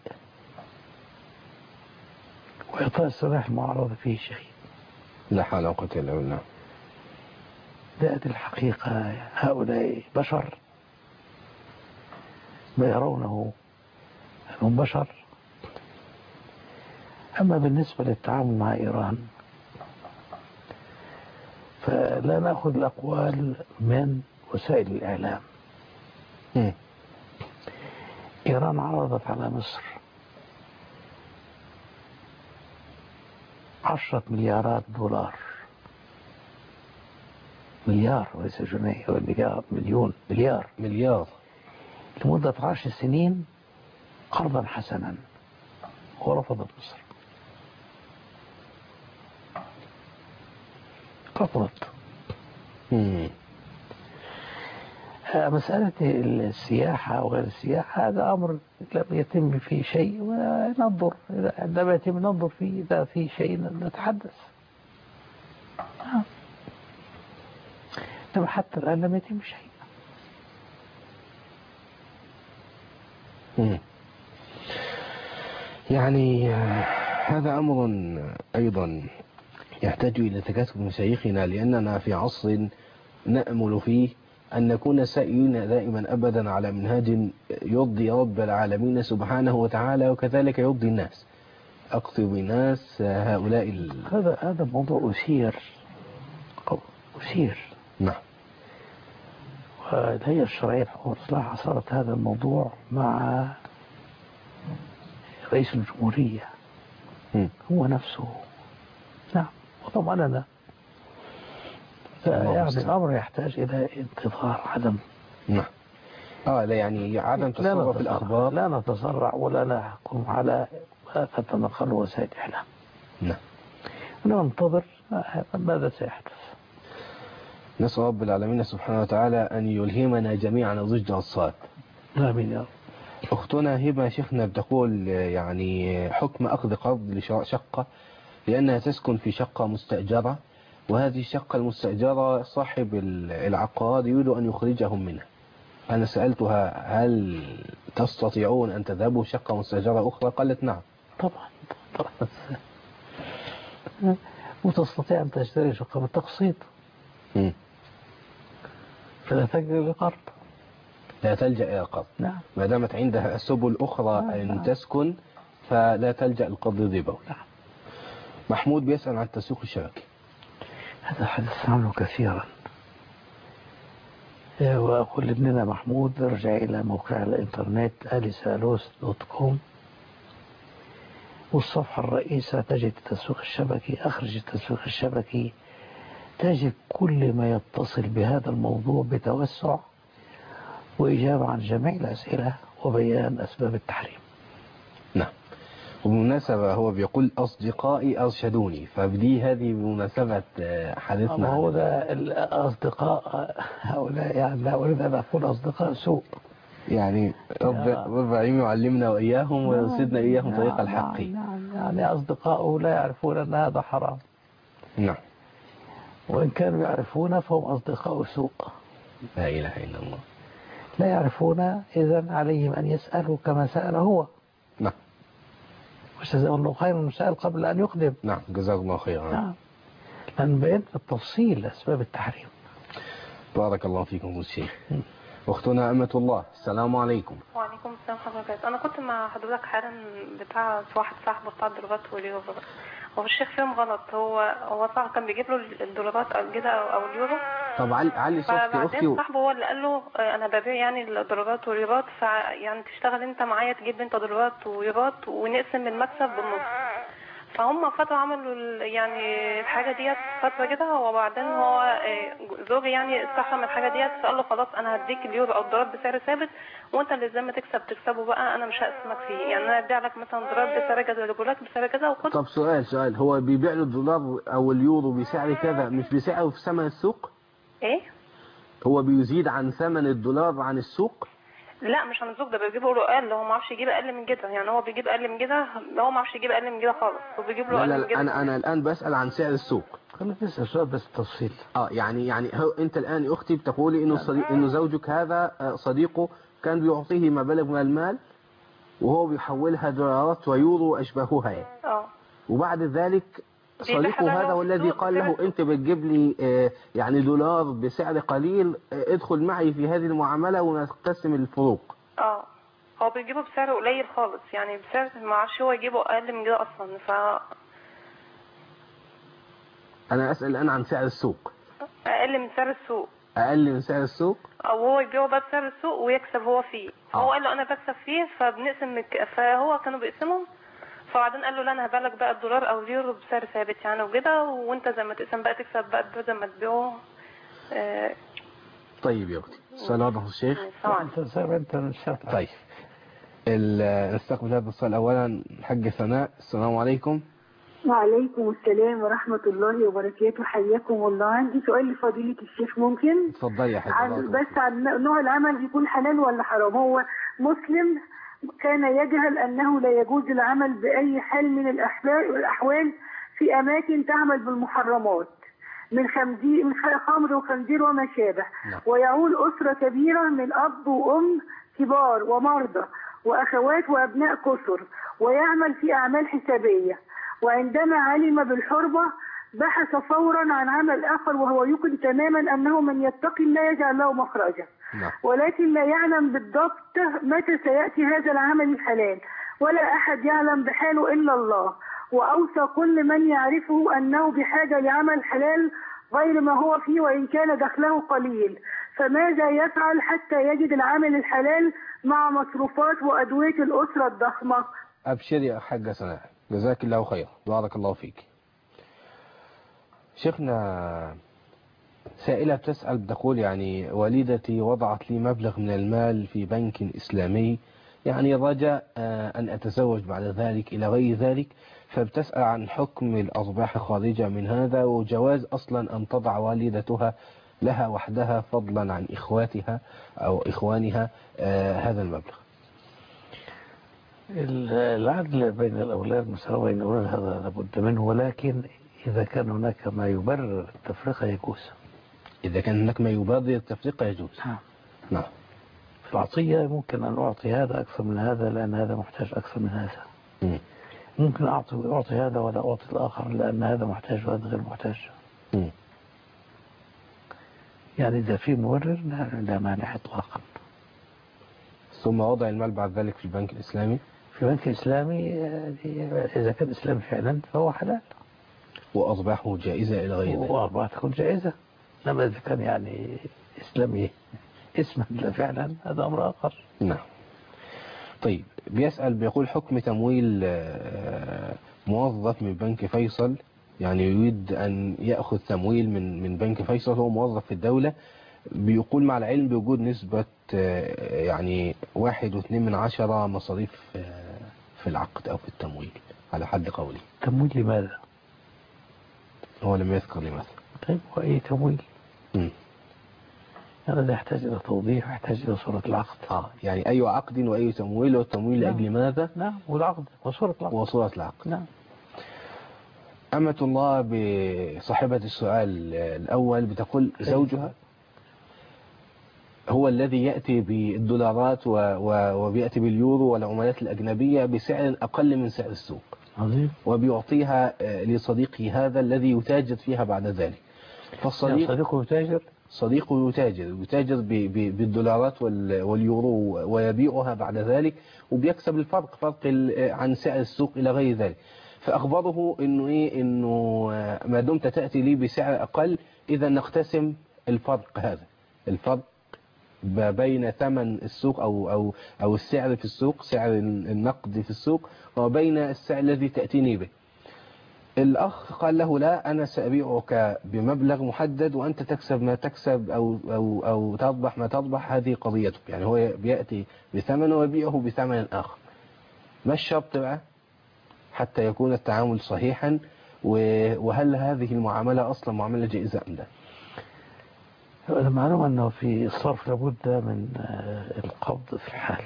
وإعطاء السلاح المعرضة فيه شيء. لا حول ولا قوة إلا بالله. ذات الحقيقة هؤلاء بشر ما يرونه أنهم بشر. أما بالنسبة للتعامل مع إيران فلا نأخذ الأقوال من وسائل الإعلام. إيران عرضت على مصر 10 مليارات دولار. مليار وليس جنيه ولا مليون، مليار لمدة 10 سنين قرضا حسنا، ورفضت مصر. رفضت. مسألة السياحة وغير السياحة هذا أمر لم يتم فيه شيء وننظر، عندما يتم ننظر فيه إذا في شيء نتحدث. إنما حتى الآن لم يتم شيء. يعني هذا أمر أيضا يحتاج إلى تكاتف مشايخنا، لأننا في عصر نأمل فيه أن نكون سائرين دائما أبدا على منهاج يرضي رب العالمين سبحانه وتعالى وكذلك يرضي الناس. أقصد بالناس هؤلاء هذا موضوع أثير. نعم. والهيئة الشرعية لحقوق الإصلاح أصارت هذا الموضوع مع رئيس الجمهورية هو نفسه. نعم. وطمأننا. يعني الأمر يحتاج إلى انتظار عدم. نعم. لا يعني عدم تسرع في الأخبار. لا نتسرع ولا نحكم على ما تتنقل وسائل الإعلام. نعم. ننتظر ماذا سيحدث. نسأل رب العالمين سبحانه وتعالى أن يلهمنا جميعا ضجر الصواب. آمين يا رب. أختنا هبة شيخنا بتقول يعني حكم أخذ قرض لشراء شقة لأنها تسكن في شقة مستأجرة، وهذه الشقة المستأجرة صاحب العقار يريد أن يخرجهم منها. أنا سألتها هل تستطيعون أن تذهبوا شقة مستأجرة أخرى؟ قالت نعم. طبعا. وتستطيع أن تشتري شقة بالتقسيط. فلا تلجأ للقرض. لا تلجأ إلى القرض. نعم. ما دامت عندها سبل أخرى أن تسكن فلا تلجأ للقرض الربوي. نعم. محمود بيسأل عن التسويق الشبكي. هذا حدث عنه كثيرا، وأقول لابننا محمود ارجع إلى موقع الإنترنت alisalus.com، والصفحة الرئيسة تجد التسويق الشبكي. أخرج التسويق الشبكي تجد كل ما يتصل بهذا الموضوع بتوسع وإجابة عن جميع الأسئلة وبيان أسباب التحريم. نعم. وبمناسبة هو بيقول أصدقائي أرشدوني، فبدي هذه بمناسبة حديثنا. هو ده الأصدقاء هؤلاء، يعني لا أريد أن أقول أصدقاء سوء، يعني رب العالمين يعلمنا وإياهم ويرشدنا إياهم طريق الحق. يعني أصدقاؤه لا يعرفون أن هذا حرام. نعم. وإن كانوا يعرفون فهم أصدقاء سوء. لا إله إلا الله. لا يعرفون، إذن عليهم أن يسألوا كما سأل هو. نعم. وجزاه الله خيرا من سأل قبل أن يقدم. نعم جزاك الله خيرا. نعم. لأن بينت بالتفصيل أسباب التحريم. بارك الله فيكم الشيخ. أختنا أمة الله، السلام عليكم. وعليكم السلام حضرتك. أنا كنت مع حضرتك حالا بتاع واحد صاحبه بتاع الدولارات واليورو. هو الشيخ فيهم غلط. هو صاحب كان بيجيب له الدولارات أو كده أو اليورو. طب علي صوتك يا أختي. صاحبه هو اللي قال له أنا ببيع يعني الدولارات واليورات، يعني تشتغل أنت معايا تجيب أنت دولارات ويورات ونقسم المكسب بالنص. فهم فترة عملوا يعني الحاجة ديت فترة كده، وبعدين هو زوجي يعني استحرم الحاجة ديت، فقال له خلاص أنا هديك اليورو أو الدولار بسعر ثابت، وأنت اللي زي ما تكسبه بقى، أنا مش هقسمك فيه، يعني أنا أبيع لك مثلا دولار بسعر كذا ولا بسعر كذا وخد. طب سؤال، هو بيبيع له الدولار أو اليورو بسعر كذا مش بسعره في ثمن السوق؟ إيه؟ هو بيزيد عن ثمن الدولار عن السوق؟ لا مش عن الزوج، ده بيجيبه له اقل، هو ما عرفش يجيب اقل من كده، يعني هو بيجيب اقل من كده، هو ما عرفش يجيب اقل من كده خالص، هو بيجيب له اقل من كده. انا الان بسال عن سعر السوق. خلينا نسال سؤال بس تفصيل. يعني هو انت الان يا اختي بتقولي انه زوجك هذا صديقه كان بيعطيه مبالغ من المال وهو بيحولها دولارات ويورو واشباهها يعني. وبعد ذلك صديقه هذا هو الذي قال له انت بتجيب لي يعني دولار بسعر قليل، ادخل معي في هذه المعاملة ونقسم الفروق. هو بيجيبه بسعر قليل خالص، يعني بسعر ما عرفش هو يجيبه اقل من كده اصلا. انا اسال الان عن سعر السوق. اقل من سعر السوق. اقل من سعر السوق؟ او هو يبيعه بقى بسعر السوق ويكسب هو فيه. هو قال له انا بكسب فيه فبنقسم فهو كانوا بيقسمهم، فبعدين قال له لا انا هبيع لك بقى الدولار او اليورو بسعر ثابت يعني وكده، وانت زي ما تقسم بقى تكسب بقى زي ما تبيعه. طيب يا اختي، السؤال واضح الشيخ؟ انت طيب نستقبل هذا السؤال. اولا حق سناء، السلام عليكم. وعليكم السلام ورحمة الله وبركاته، حياكم الله. عندي سؤال لفضيلة الشيخ ممكن؟ اتفضلي يا حبيبي. بس عن نوع العمل يكون حلال ولا حرام. هو مسلم كان يجهل أنه لا يجوز العمل بأي حال من الأحوال في أماكن تعمل بالمحرمات من خمر وخنزير وما شابه، ويعول أسرة كبيرة من أب وأم كبار ومرضى وأخوات وأبناء كثر، ويعمل في أعمال حسابية. وعندما علم بالحربة بحث فورا عن عمل آخر، وهو يقن تماما أنه من يتقي الله يجعل له مخرجا، ولكن لا يعلم بالضبط متى سيأتي هذا العمل الحلال، ولا أحد يعلم بحاله إلا الله، وأوصى كل من يعرفه أنه بحاجة لعمل حلال غير ما هو فيه وإن كان دخله قليل. فماذا يفعل حتى يجد العمل الحلال مع مصروفات وأدوية الأسرة الضخمة؟ أبشري يا حاجة سناء، جزاك الله خير، بارك الله فيك. شيخنا سائلة بتسأل بتقول يعني والدتي وضعت لي مبلغ من المال في بنك إسلامي، يعني رجاء أن أتزوج بعد ذلك إلى غير ذلك، فبتسأل عن حكم الأصباح خارجة من هذا، وجواز أصلا أن تضع والدتها لها وحدها فضلا عن إخواتها أو إخوانها هذا المبلغ. العدل بين الأولاد مساواة بين الأولاد هذا لابد منه، ولكن إذا كان هناك ما يبرر التفرقة يجوز. إذا كان هناك ما يبرر التفرقة يجوز. نعم. في العطية ممكن أن أعطي هذا أكثر من هذا لأن هذا محتاج أكثر من هذا. ممكن أعطي هذا ولا أعطي الآخر لأن هذا محتاج وهذا غير محتاج. يعني إذا في مبرر لا مانع إطلاقا. ثم وضع المال بعد ذلك في البنك الإسلامي؟ في البنك الإسلامي إذا كان إسلامي فعلا فهو حلال، وأصبحه جائزة إلى غير ذلك، وأصبح تكون جائزة. لما إذا كان يعني إسلامي اسما لا فعلا هذا أمر آخر. نعم. طيب بيسأل بيقول حكم تمويل موظف من بنك فيصل يعني يريد أن يأخذ تمويل من بنك فيصل، هو موظف في الدولة، بيقول مع العلم بوجود نسبة يعني 1.2 مصاريف في العقد أو في التمويل على حد قولي. تمويل لماذا؟ هو لم يذكر لماذا. طيب وأي تمويل؟ هذا لا يحتاج إلى توضيح ويحتاج إلى صورة العقد. يعني أي عقد وأي تمويل، والتمويل نعم. لأجل ماذا؟ نعم، والعقد وصورة العقد. وصورة العقد. نعم. أمة الله بصاحبة السؤال الأول بتقول زوجها هو الذي يأتي بالدولارات وبيأتي باليورو والعملات الأجنبية بسعر أقل من سعر السوق. عظيم. وبيعطيها لصديقه هذا الذي يتاجر فيها بعد ذلك. صديقه يتاجر؟ صديقه يتاجر بالدولارات واليورو ويبيعها بعد ذلك، وبيكسب الفرق، فرق عن سعر السوق إلى غير ذلك. فأخبره إنه ما دمت تأتي لي بسعر أقل إذا نقتسم الفرق هذا، الفرق بين ثمن السوق أو السعر في السوق، سعر النقد في السوق، وبين السعر الذي تأتيني به. الأخ قال له لا، أنا سأبيعك بمبلغ محدد وأنت تكسب ما تكسب أو تربح ما تربح، هذه قضيتك. يعني هو بيأتي بثمن ويبيعه بثمن آخر. ما الشرط بقى حتى يكون التعامل صحيحا؟ وهل هذه المعاملة أصلا معاملة جائزة أم لا؟ المعلومة أنه في الصرف لابد من القبض في الحال.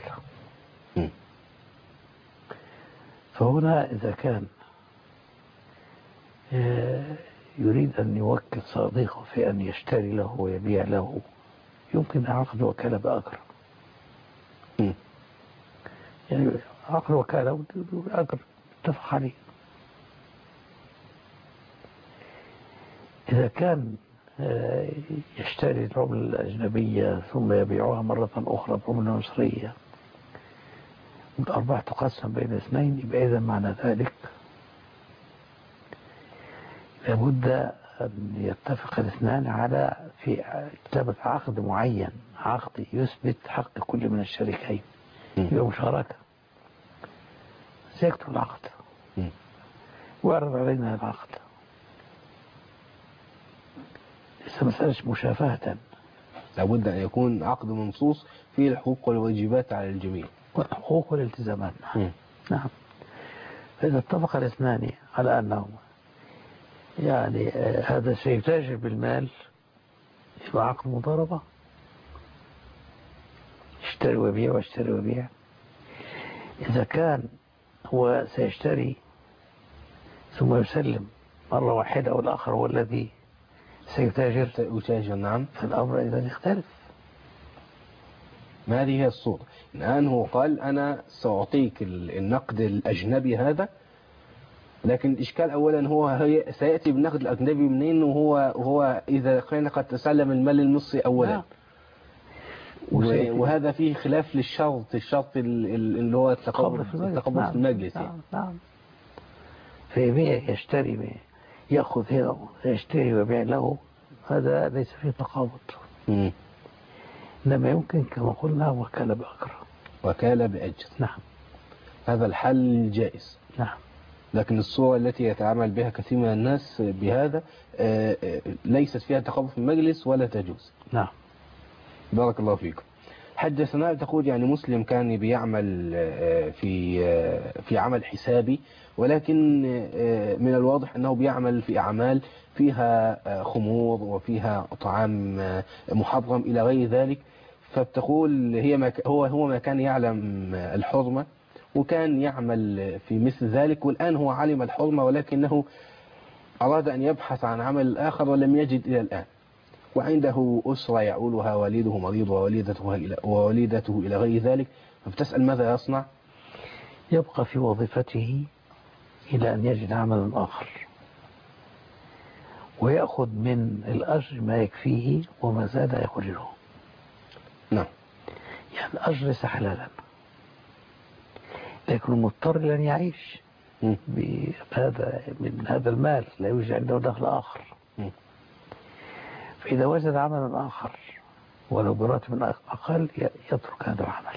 فهنا إذا كان يريد أن يوكل صديقه في أن يشتري له ويبيع له، يمكن عقد وكالة بأجر. يعني عقد وكالة بأجر اتفق عليه. إذا كان يشتري العملة الأجنبية ثم يبيعها مرة أخرى بعملة مصرية والأرباح تقسم بين اثنين، يبقى إذا معنى ذلك لابد أن يتفق الاثنان على في كتابة عقد معين، عقد يثبت حق كل من الشريكين، يبقى مشاركة. سيكتب العقد ويعرض علينا العقد. لسه مسألة مشافهة. لابد أن يكون عقد منصوص فيه الحقوق والواجبات على الجميع والحقوق والالتزامات. نعم. فإذا اتفق الاثنان على أنه يعني هذا سيتاجر بالمال، يبقى عقد مضاربة، اشتري وبيع واشتري وبيع. إذا كان هو سيشتري ثم يسلم مرة واحدة والآخر هو الذي سيتاجر، نعم، فالأمر إذا يختلف. ما هذه هي الصورة. الآن هو قال أنا سأعطيك النقد الأجنبي هذا، لكن الإشكال أولا هو سيأتي بالنقد الأجنبي منين وهو إذا كان قد تسلم المال المصري أولا. وهذا فيه خلاف الشرط اللي هو التقابض في المجلس. نعم. فيبيع يشتري، يأخذ هنا يشتري ويبيع له، هذا ليس فيه تقابض. إنما يمكن كما قلنا وكالة بأجر. وكالة بأجر. نعم. هذا الحل جائز. نعم. لكن الصورة التي يتعامل بها كثير من الناس بهذا ليست فيها تقابض في المجلس ولا تجوز. نعم. بارك الله فيكم. حج سناء تقول يعني مسلم كان بيعمل في عمل حسابي، ولكن من الواضح أنه بيعمل في أعمال فيها خمور وفيها طعام محرم إلى غير ذلك. فبتقول هو ما كان يعلم الحرمة وكان يعمل في مثل ذلك، والآن هو علم الحرمة ولكنه أراد أن يبحث عن عمل آخر ولم يجد إلى الآن، وعنده أسرة يعولها، والده مريض ووالدته إلى غير ذلك. فبتسأل ماذا يصنع؟ يبقى في وظيفته إلى أن يجد عملا آخر، ويأخذ من الأجر ما يكفيه وما زاد يخرجه. نعم. يعني الأجر ليس حلالا، لكن مضطر لن يعيش من هذا المال، لا يوجد عنده دخل آخر. فإذا وجد عملا آخر ولو براتب أقل يترك هذا العمل.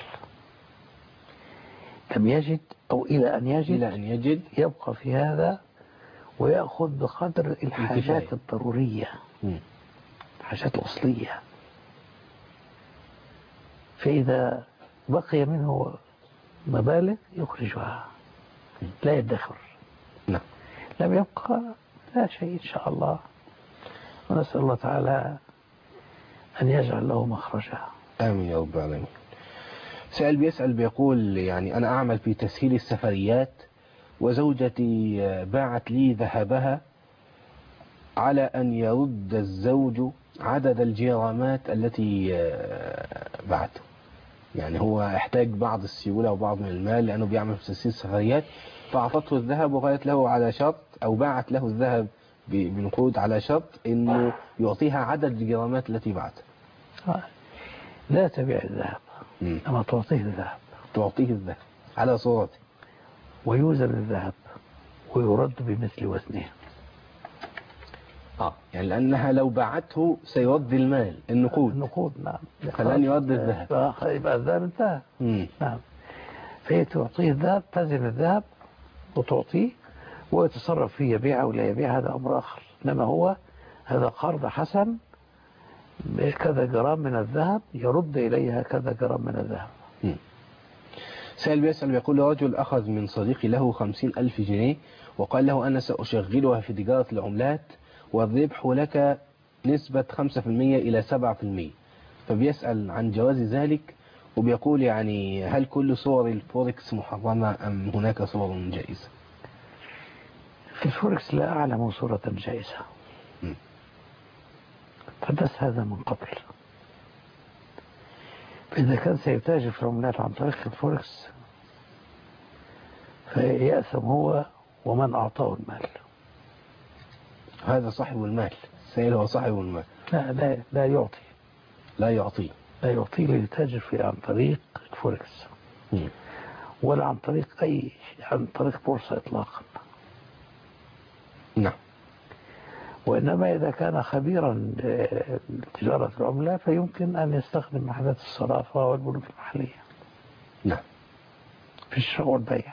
لم يجد أو إلى أن يجد يبقى في هذا ويأخذ بقدر الحاجات الكفاية. الضرورية، الحاجات الأصلية. فإذا بقي منه مبالغ يخرجها، لا يدخر. نعم. لم يبقى لا شيء إن شاء الله، ونسأل الله تعالى أن يجعل له مخرجا. آمين يا رب العالمين. سائل بيسأل بيقول يعني أنا أعمل في تسهيل السفريات، وزوجتي باعت لي ذهبها على أن يرد الزوج عدد الجرامات التي بعته. يعني هو احتاج بعض السيولة وبعض من المال لأنه بيعمل في تسهيل السفريات، فأعطته الذهب وقالت له على شرط، أو باعت له الذهب بنقود على شرط أنه يعطيها عدد الجرامات التي بعتها. لا تبيع الذهب، أما تعطيه الذهب. تعطيه الذهب على صورته، ويوزن الذهب ويرد بمثل وزنه. يعني لأنها لو باعته سيرد المال النقود نعم، فلن يرد الذهب، يبقى الذهب انتهى. نعم. فهي تعطيه الذهب، تزن الذهب وتعطيه ويتصرف فيه، يبيع أو لا يبيع هذا أمر آخر. إنما هو هذا قرض حسن بكذا جرام من الذهب، يرد إليها كذا جرام من الذهب. سائل بيسأل بيقول رجل أخذ من صديقي له 50,000 جنيه وقال له أنا سأشغلها في تجارة العملات والربح لك نسبة 5% إلى 7%، فبيسأل عن جواز ذلك، وبيقول يعني هل كل صور الفوركس محرمة أم هناك صور جائزة؟ في الفوركس لا أعلم صورة جائزة، فدس هذا من قبل. فإذا كان سيتاجر في العملات عن طريق الفوركس فيأثم هو ومن أعطاه المال. هذا صاحب المال، السائل هو صاحب المال. لا يعطي، لا يعطي ليتاجر في عن طريق الفوركس ولا عن طريق بورصة إطلاقا. نعم. وإنما إذا كان خبيرا بتجارة العملة فيمكن أن يستخدم محلات الصرافة والبنوك المحلية. نعم. في الشراء والبيع،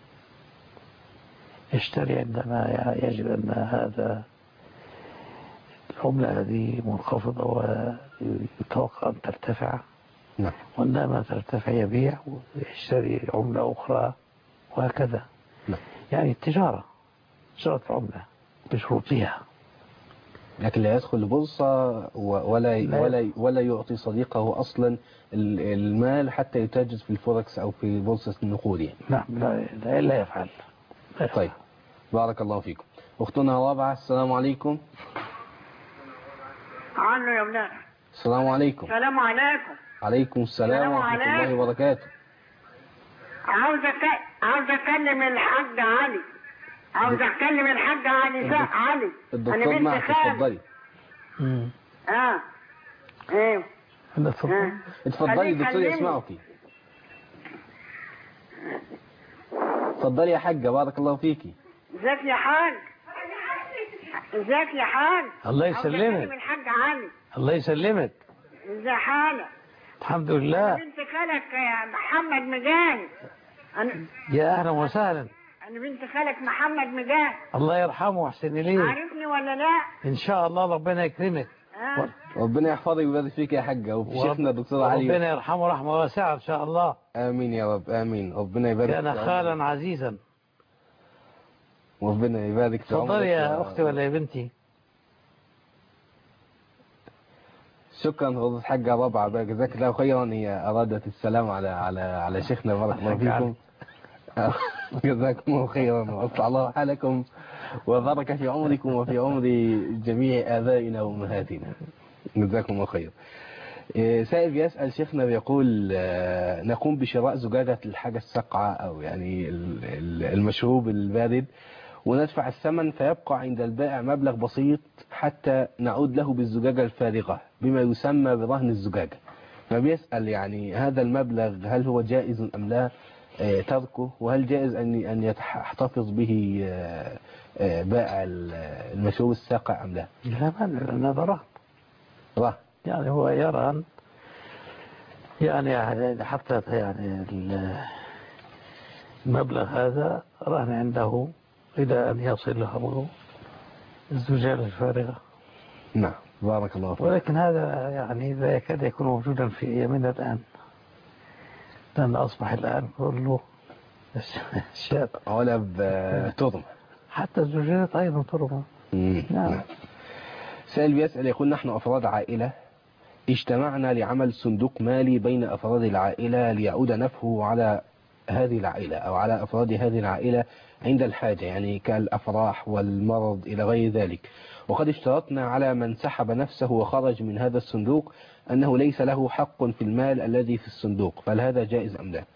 يشتري عندما يجد أن هذا العملة هذه منخفضة ويتوقع أن ترتفع. نعم. وعندما ترتفع يبيع ويشتري عملة أخرى وهكذا. نعم. يعني تجارة العملة بشروطها، لكن لا يدخل البورصة ولا يعطي صديقه أصلا المال حتى يتاجر في الفوركس أو في بورصة النقود يعني. نعم. لا يفعل. طيب بارك الله فيكم. أختنا رابعة، السلام عليكم. عنه يا ابناء. السلام عليكم. السلام عليكم. عليكم السلام ورحمة الله وبركاته. عاوز أكلم الحاج علي. الدكتور معك، اتفضلي. ايه اتفضلي الدكتور يسمعك. اتفضلي يا حاجة، بارك الله فيكي. ازيك يا حاج. الله يسلمك. الحاج علي. الله يسلمك. ازي حالك؟ الحمد لله. انا بنت خالك يا محمد مجاهد. يا اهلا وسهلا. انا بنت خالك محمد مجاهد. الله يرحمه واحسن اليه. عارفني ولا لا؟ ان شاء الله ربنا يكرمك. ربنا يحفظك ويبارك فيك يا حاجة، وفي شيخنا الدكتور علي. ربنا يرحمه رحمة واسعة ان شاء الله. امين يا رب، امين. ربنا يبارك. كان خالا عزيزا. ربنا يبارك في عمرك. تفضلي يا اختي ولا يا بنتي؟ شكرا فضيلة الحاجة رابعة، جزاك الله خيرا. هي أرادت السلام على شيخنا، بارك الله فيكم. جزاكم الله خيرا وأصلح الله حالكم وبارك في عمركم وفي عمر جميع آبائنا وأمهاتنا. جزاكم الله خير. سائل بيسأل شيخنا بيقول نقوم بشراء زجاجة الحاجة الساقعة أو يعني المشروب البارد، وندفع الثمن فيبقى عند البائع مبلغ بسيط حتى نعود له بالزجاجة الفارغة بما يسمى برهن الزجاجة. فبيسأل يعني هذا المبلغ هل هو جائز أم لا تركه، وهل جائز أن يحتفظ به بائع المشروب الساقع أم لا؟ لا مانع، لأن هذا رهن. يعني هو يرهن، يعني حتى يعني المبلغ هذا رهن عنده إلى أن يصل أمره الزجاجة الفارغة. نعم بارك الله فيك. ولكن هذا يعني لا يكاد يكون موجودا في أيامنا الآن، لأن أصبح الآن كله شاب علب ترمى، حتى الزجاجات أيضا ترمى. نعم. سائل بيسأل يقول: نحن أفراد عائلة اجتمعنا لعمل صندوق مالي بين أفراد العائلة ليعود نفعه على هذه العائلة أو على أفراد هذه العائلة عند الحاجة، يعني كالأفراح والمرض إلى غير ذلك. وقد اشترطنا على من سحب نفسه وخرج من هذا الصندوق أنه ليس له حق في المال الذي في الصندوق، فهل هذا جائز أم لا؟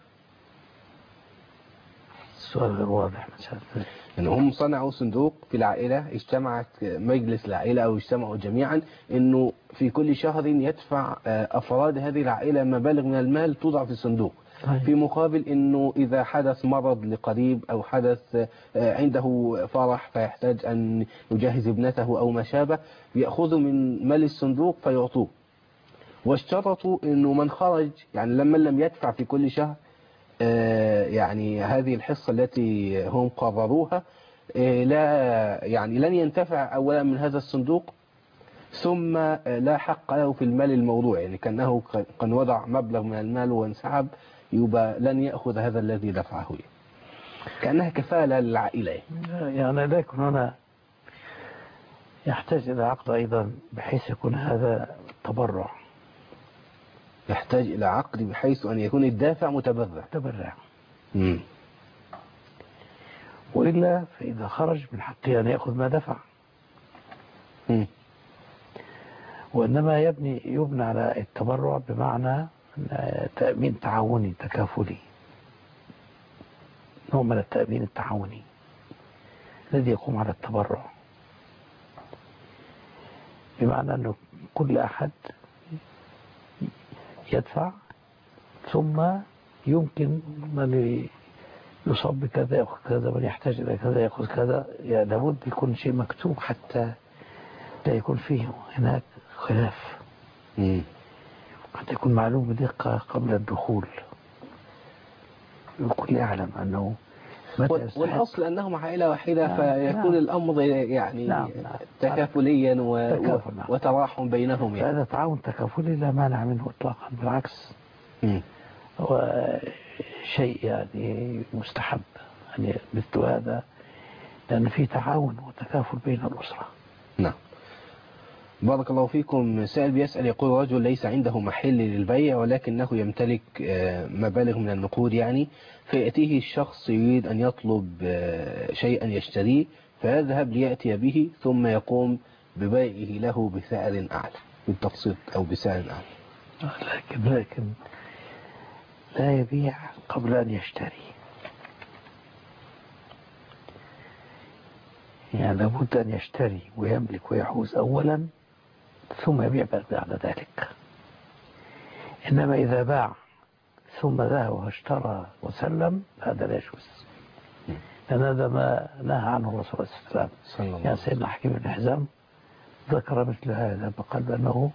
السؤال غير واضح. يعني هم صنعوا صندوق في العائلة، اجتمعت مجلس العائلة أو اجتمعوا جميعا أنه في كل شهر يدفع أفراد هذه العائلة مبالغ من المال توضع في الصندوق، في مقابل أنه إذا حدث مرض لقريب أو حدث عنده فرح فيحتاج أن يجهز ابنته أو ما شابه يأخذوا من مال الصندوق فيعطوه. واشترطوا أنه من خرج، يعني لما لم يدفع في كل شهر يعني هذه الحصة التي هم قرروها، لا يعني لن ينتفع أولا من هذا الصندوق، ثم لا حق له في المال الموضوع، يعني كأنه قد وضع مبلغ من المال وانسحب، يبقى لن يأخذ هذا الذي دفعه، كأنها كفالة للعائلة. يعني لكن هنا يحتاج إلى عقد أيضا بحيث يكون هذا تبرع، يحتاج إلى عقد بحيث أن يكون الدافع متبرع. وإلا فإذا خرج من حقه أن يأخذ ما دفع. وإنما يبنى على التبرع بمعنى تأمين تعاوني تكافلي، نوع من التأمين التعاوني الذي يقوم على التبرع، بمعنى أنه كل أحد يدفع، ثم يمكن من يصاب بكذا يأخذ كذا، من يحتاج إلى كذا يأخذ كذا. يعني لابد يكون شيء مكتوب حتى لا يكون فيه هناك خلاف. حتى يكون معلوم بدقة قبل الدخول، الكل يعلم أنه والأصل أنهم عائلة واحدة. فيكون الأمر يعني تكافليا وتراحم بينهم. يعني هذا تعاون تكافلي لا مانع منه إطلاقا، بالعكس هو شيء يعني مستحب يعني مثل هذا، لأن فيه تعاون وتكافل بين الأسرة. نعم بارك الله فيكم. سائل بيسأل يقول: رجل ليس عنده محل للبيع ولكنه يمتلك مبالغ من النقود، يعني فيأتيه الشخص يريد أن يطلب شيئا يشتريه، فيذهب ليأتي به ثم يقوم ببيعه له بسعر أعلى، بالتقسيط أو بسعر أعلى. لكن لا يبيع قبل أن يشتري، يعني لابد أن يشتري ويملك ويحوز أولا ثم يبيع بعد ذلك. إنما إذا باع ثم ذهب واشترى وسلم هذا لا يجوز، لأن هذا ما نهى عنه الرسول صلى الله عليه وسلم. يعني سيدنا حكيم بن حزام ذكر مثل هذا، فقال بأنه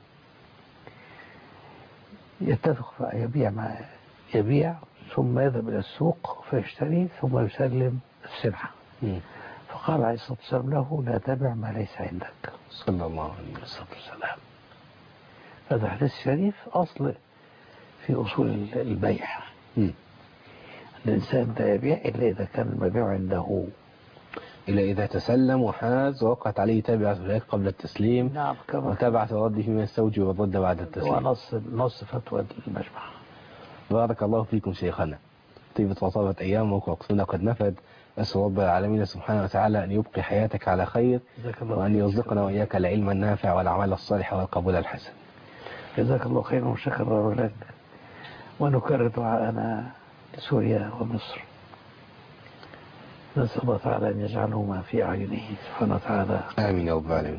يتفق فيبيع ما يبيع ثم يذهب إلى السوق فيشتري ثم يسلم السلعة. فقال عليه الصلاة والسلام له: لا تبع ما ليس عندك، صلى الله عليه وسلم. هذا حديث شريف أصل في أصول البيع. الإنسان لا يبيع إلا إذا كان المبيع عنده، إلا إذا تسلم وحاز ووقعت عليه تابعة ذلك قبل التسليم. نعم وتابعة رده من الزوج والرد بعد التسليم. ونص فتوى المجمع. بارك الله فيكم شيخنا، طيبة وطابت أيامك ووقتنا قد نفد. أسأل رب العالمين سبحانه وتعالى أن يبقي حياتك على خير، وأن يرزقنا وإياك العلم النافع والعمل الصالح والقبول الحسن. جزاك الله خيرا وشكرا لك، ونكرر دعاءنا لسوريا ومصر، نسأل الله تعالى أن يجعلهما في أعينه سبحانه وتعالى. آمين يا رب العالمين.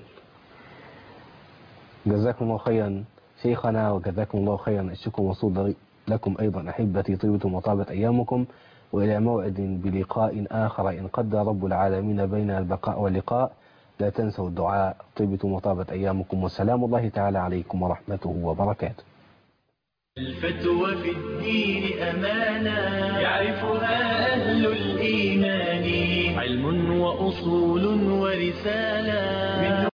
جزاكم الله خيرا شيخنا، وجزاكم الله خيرا. الشكر موصول لكم أيضا أحبتي، طيبة وطابت أيامكم، وإلى موعد بلقاء آخر إن قدر رب العالمين بين البقاء واللقاء. لا تنسوا الدعاء. طيبة وطابت أيامكم، وسلام الله تعالى عليكم ورحمته وبركاته. الفتوى في الدين أمانة يعرفها أهل الإيمان. علم وأصول ورسالة.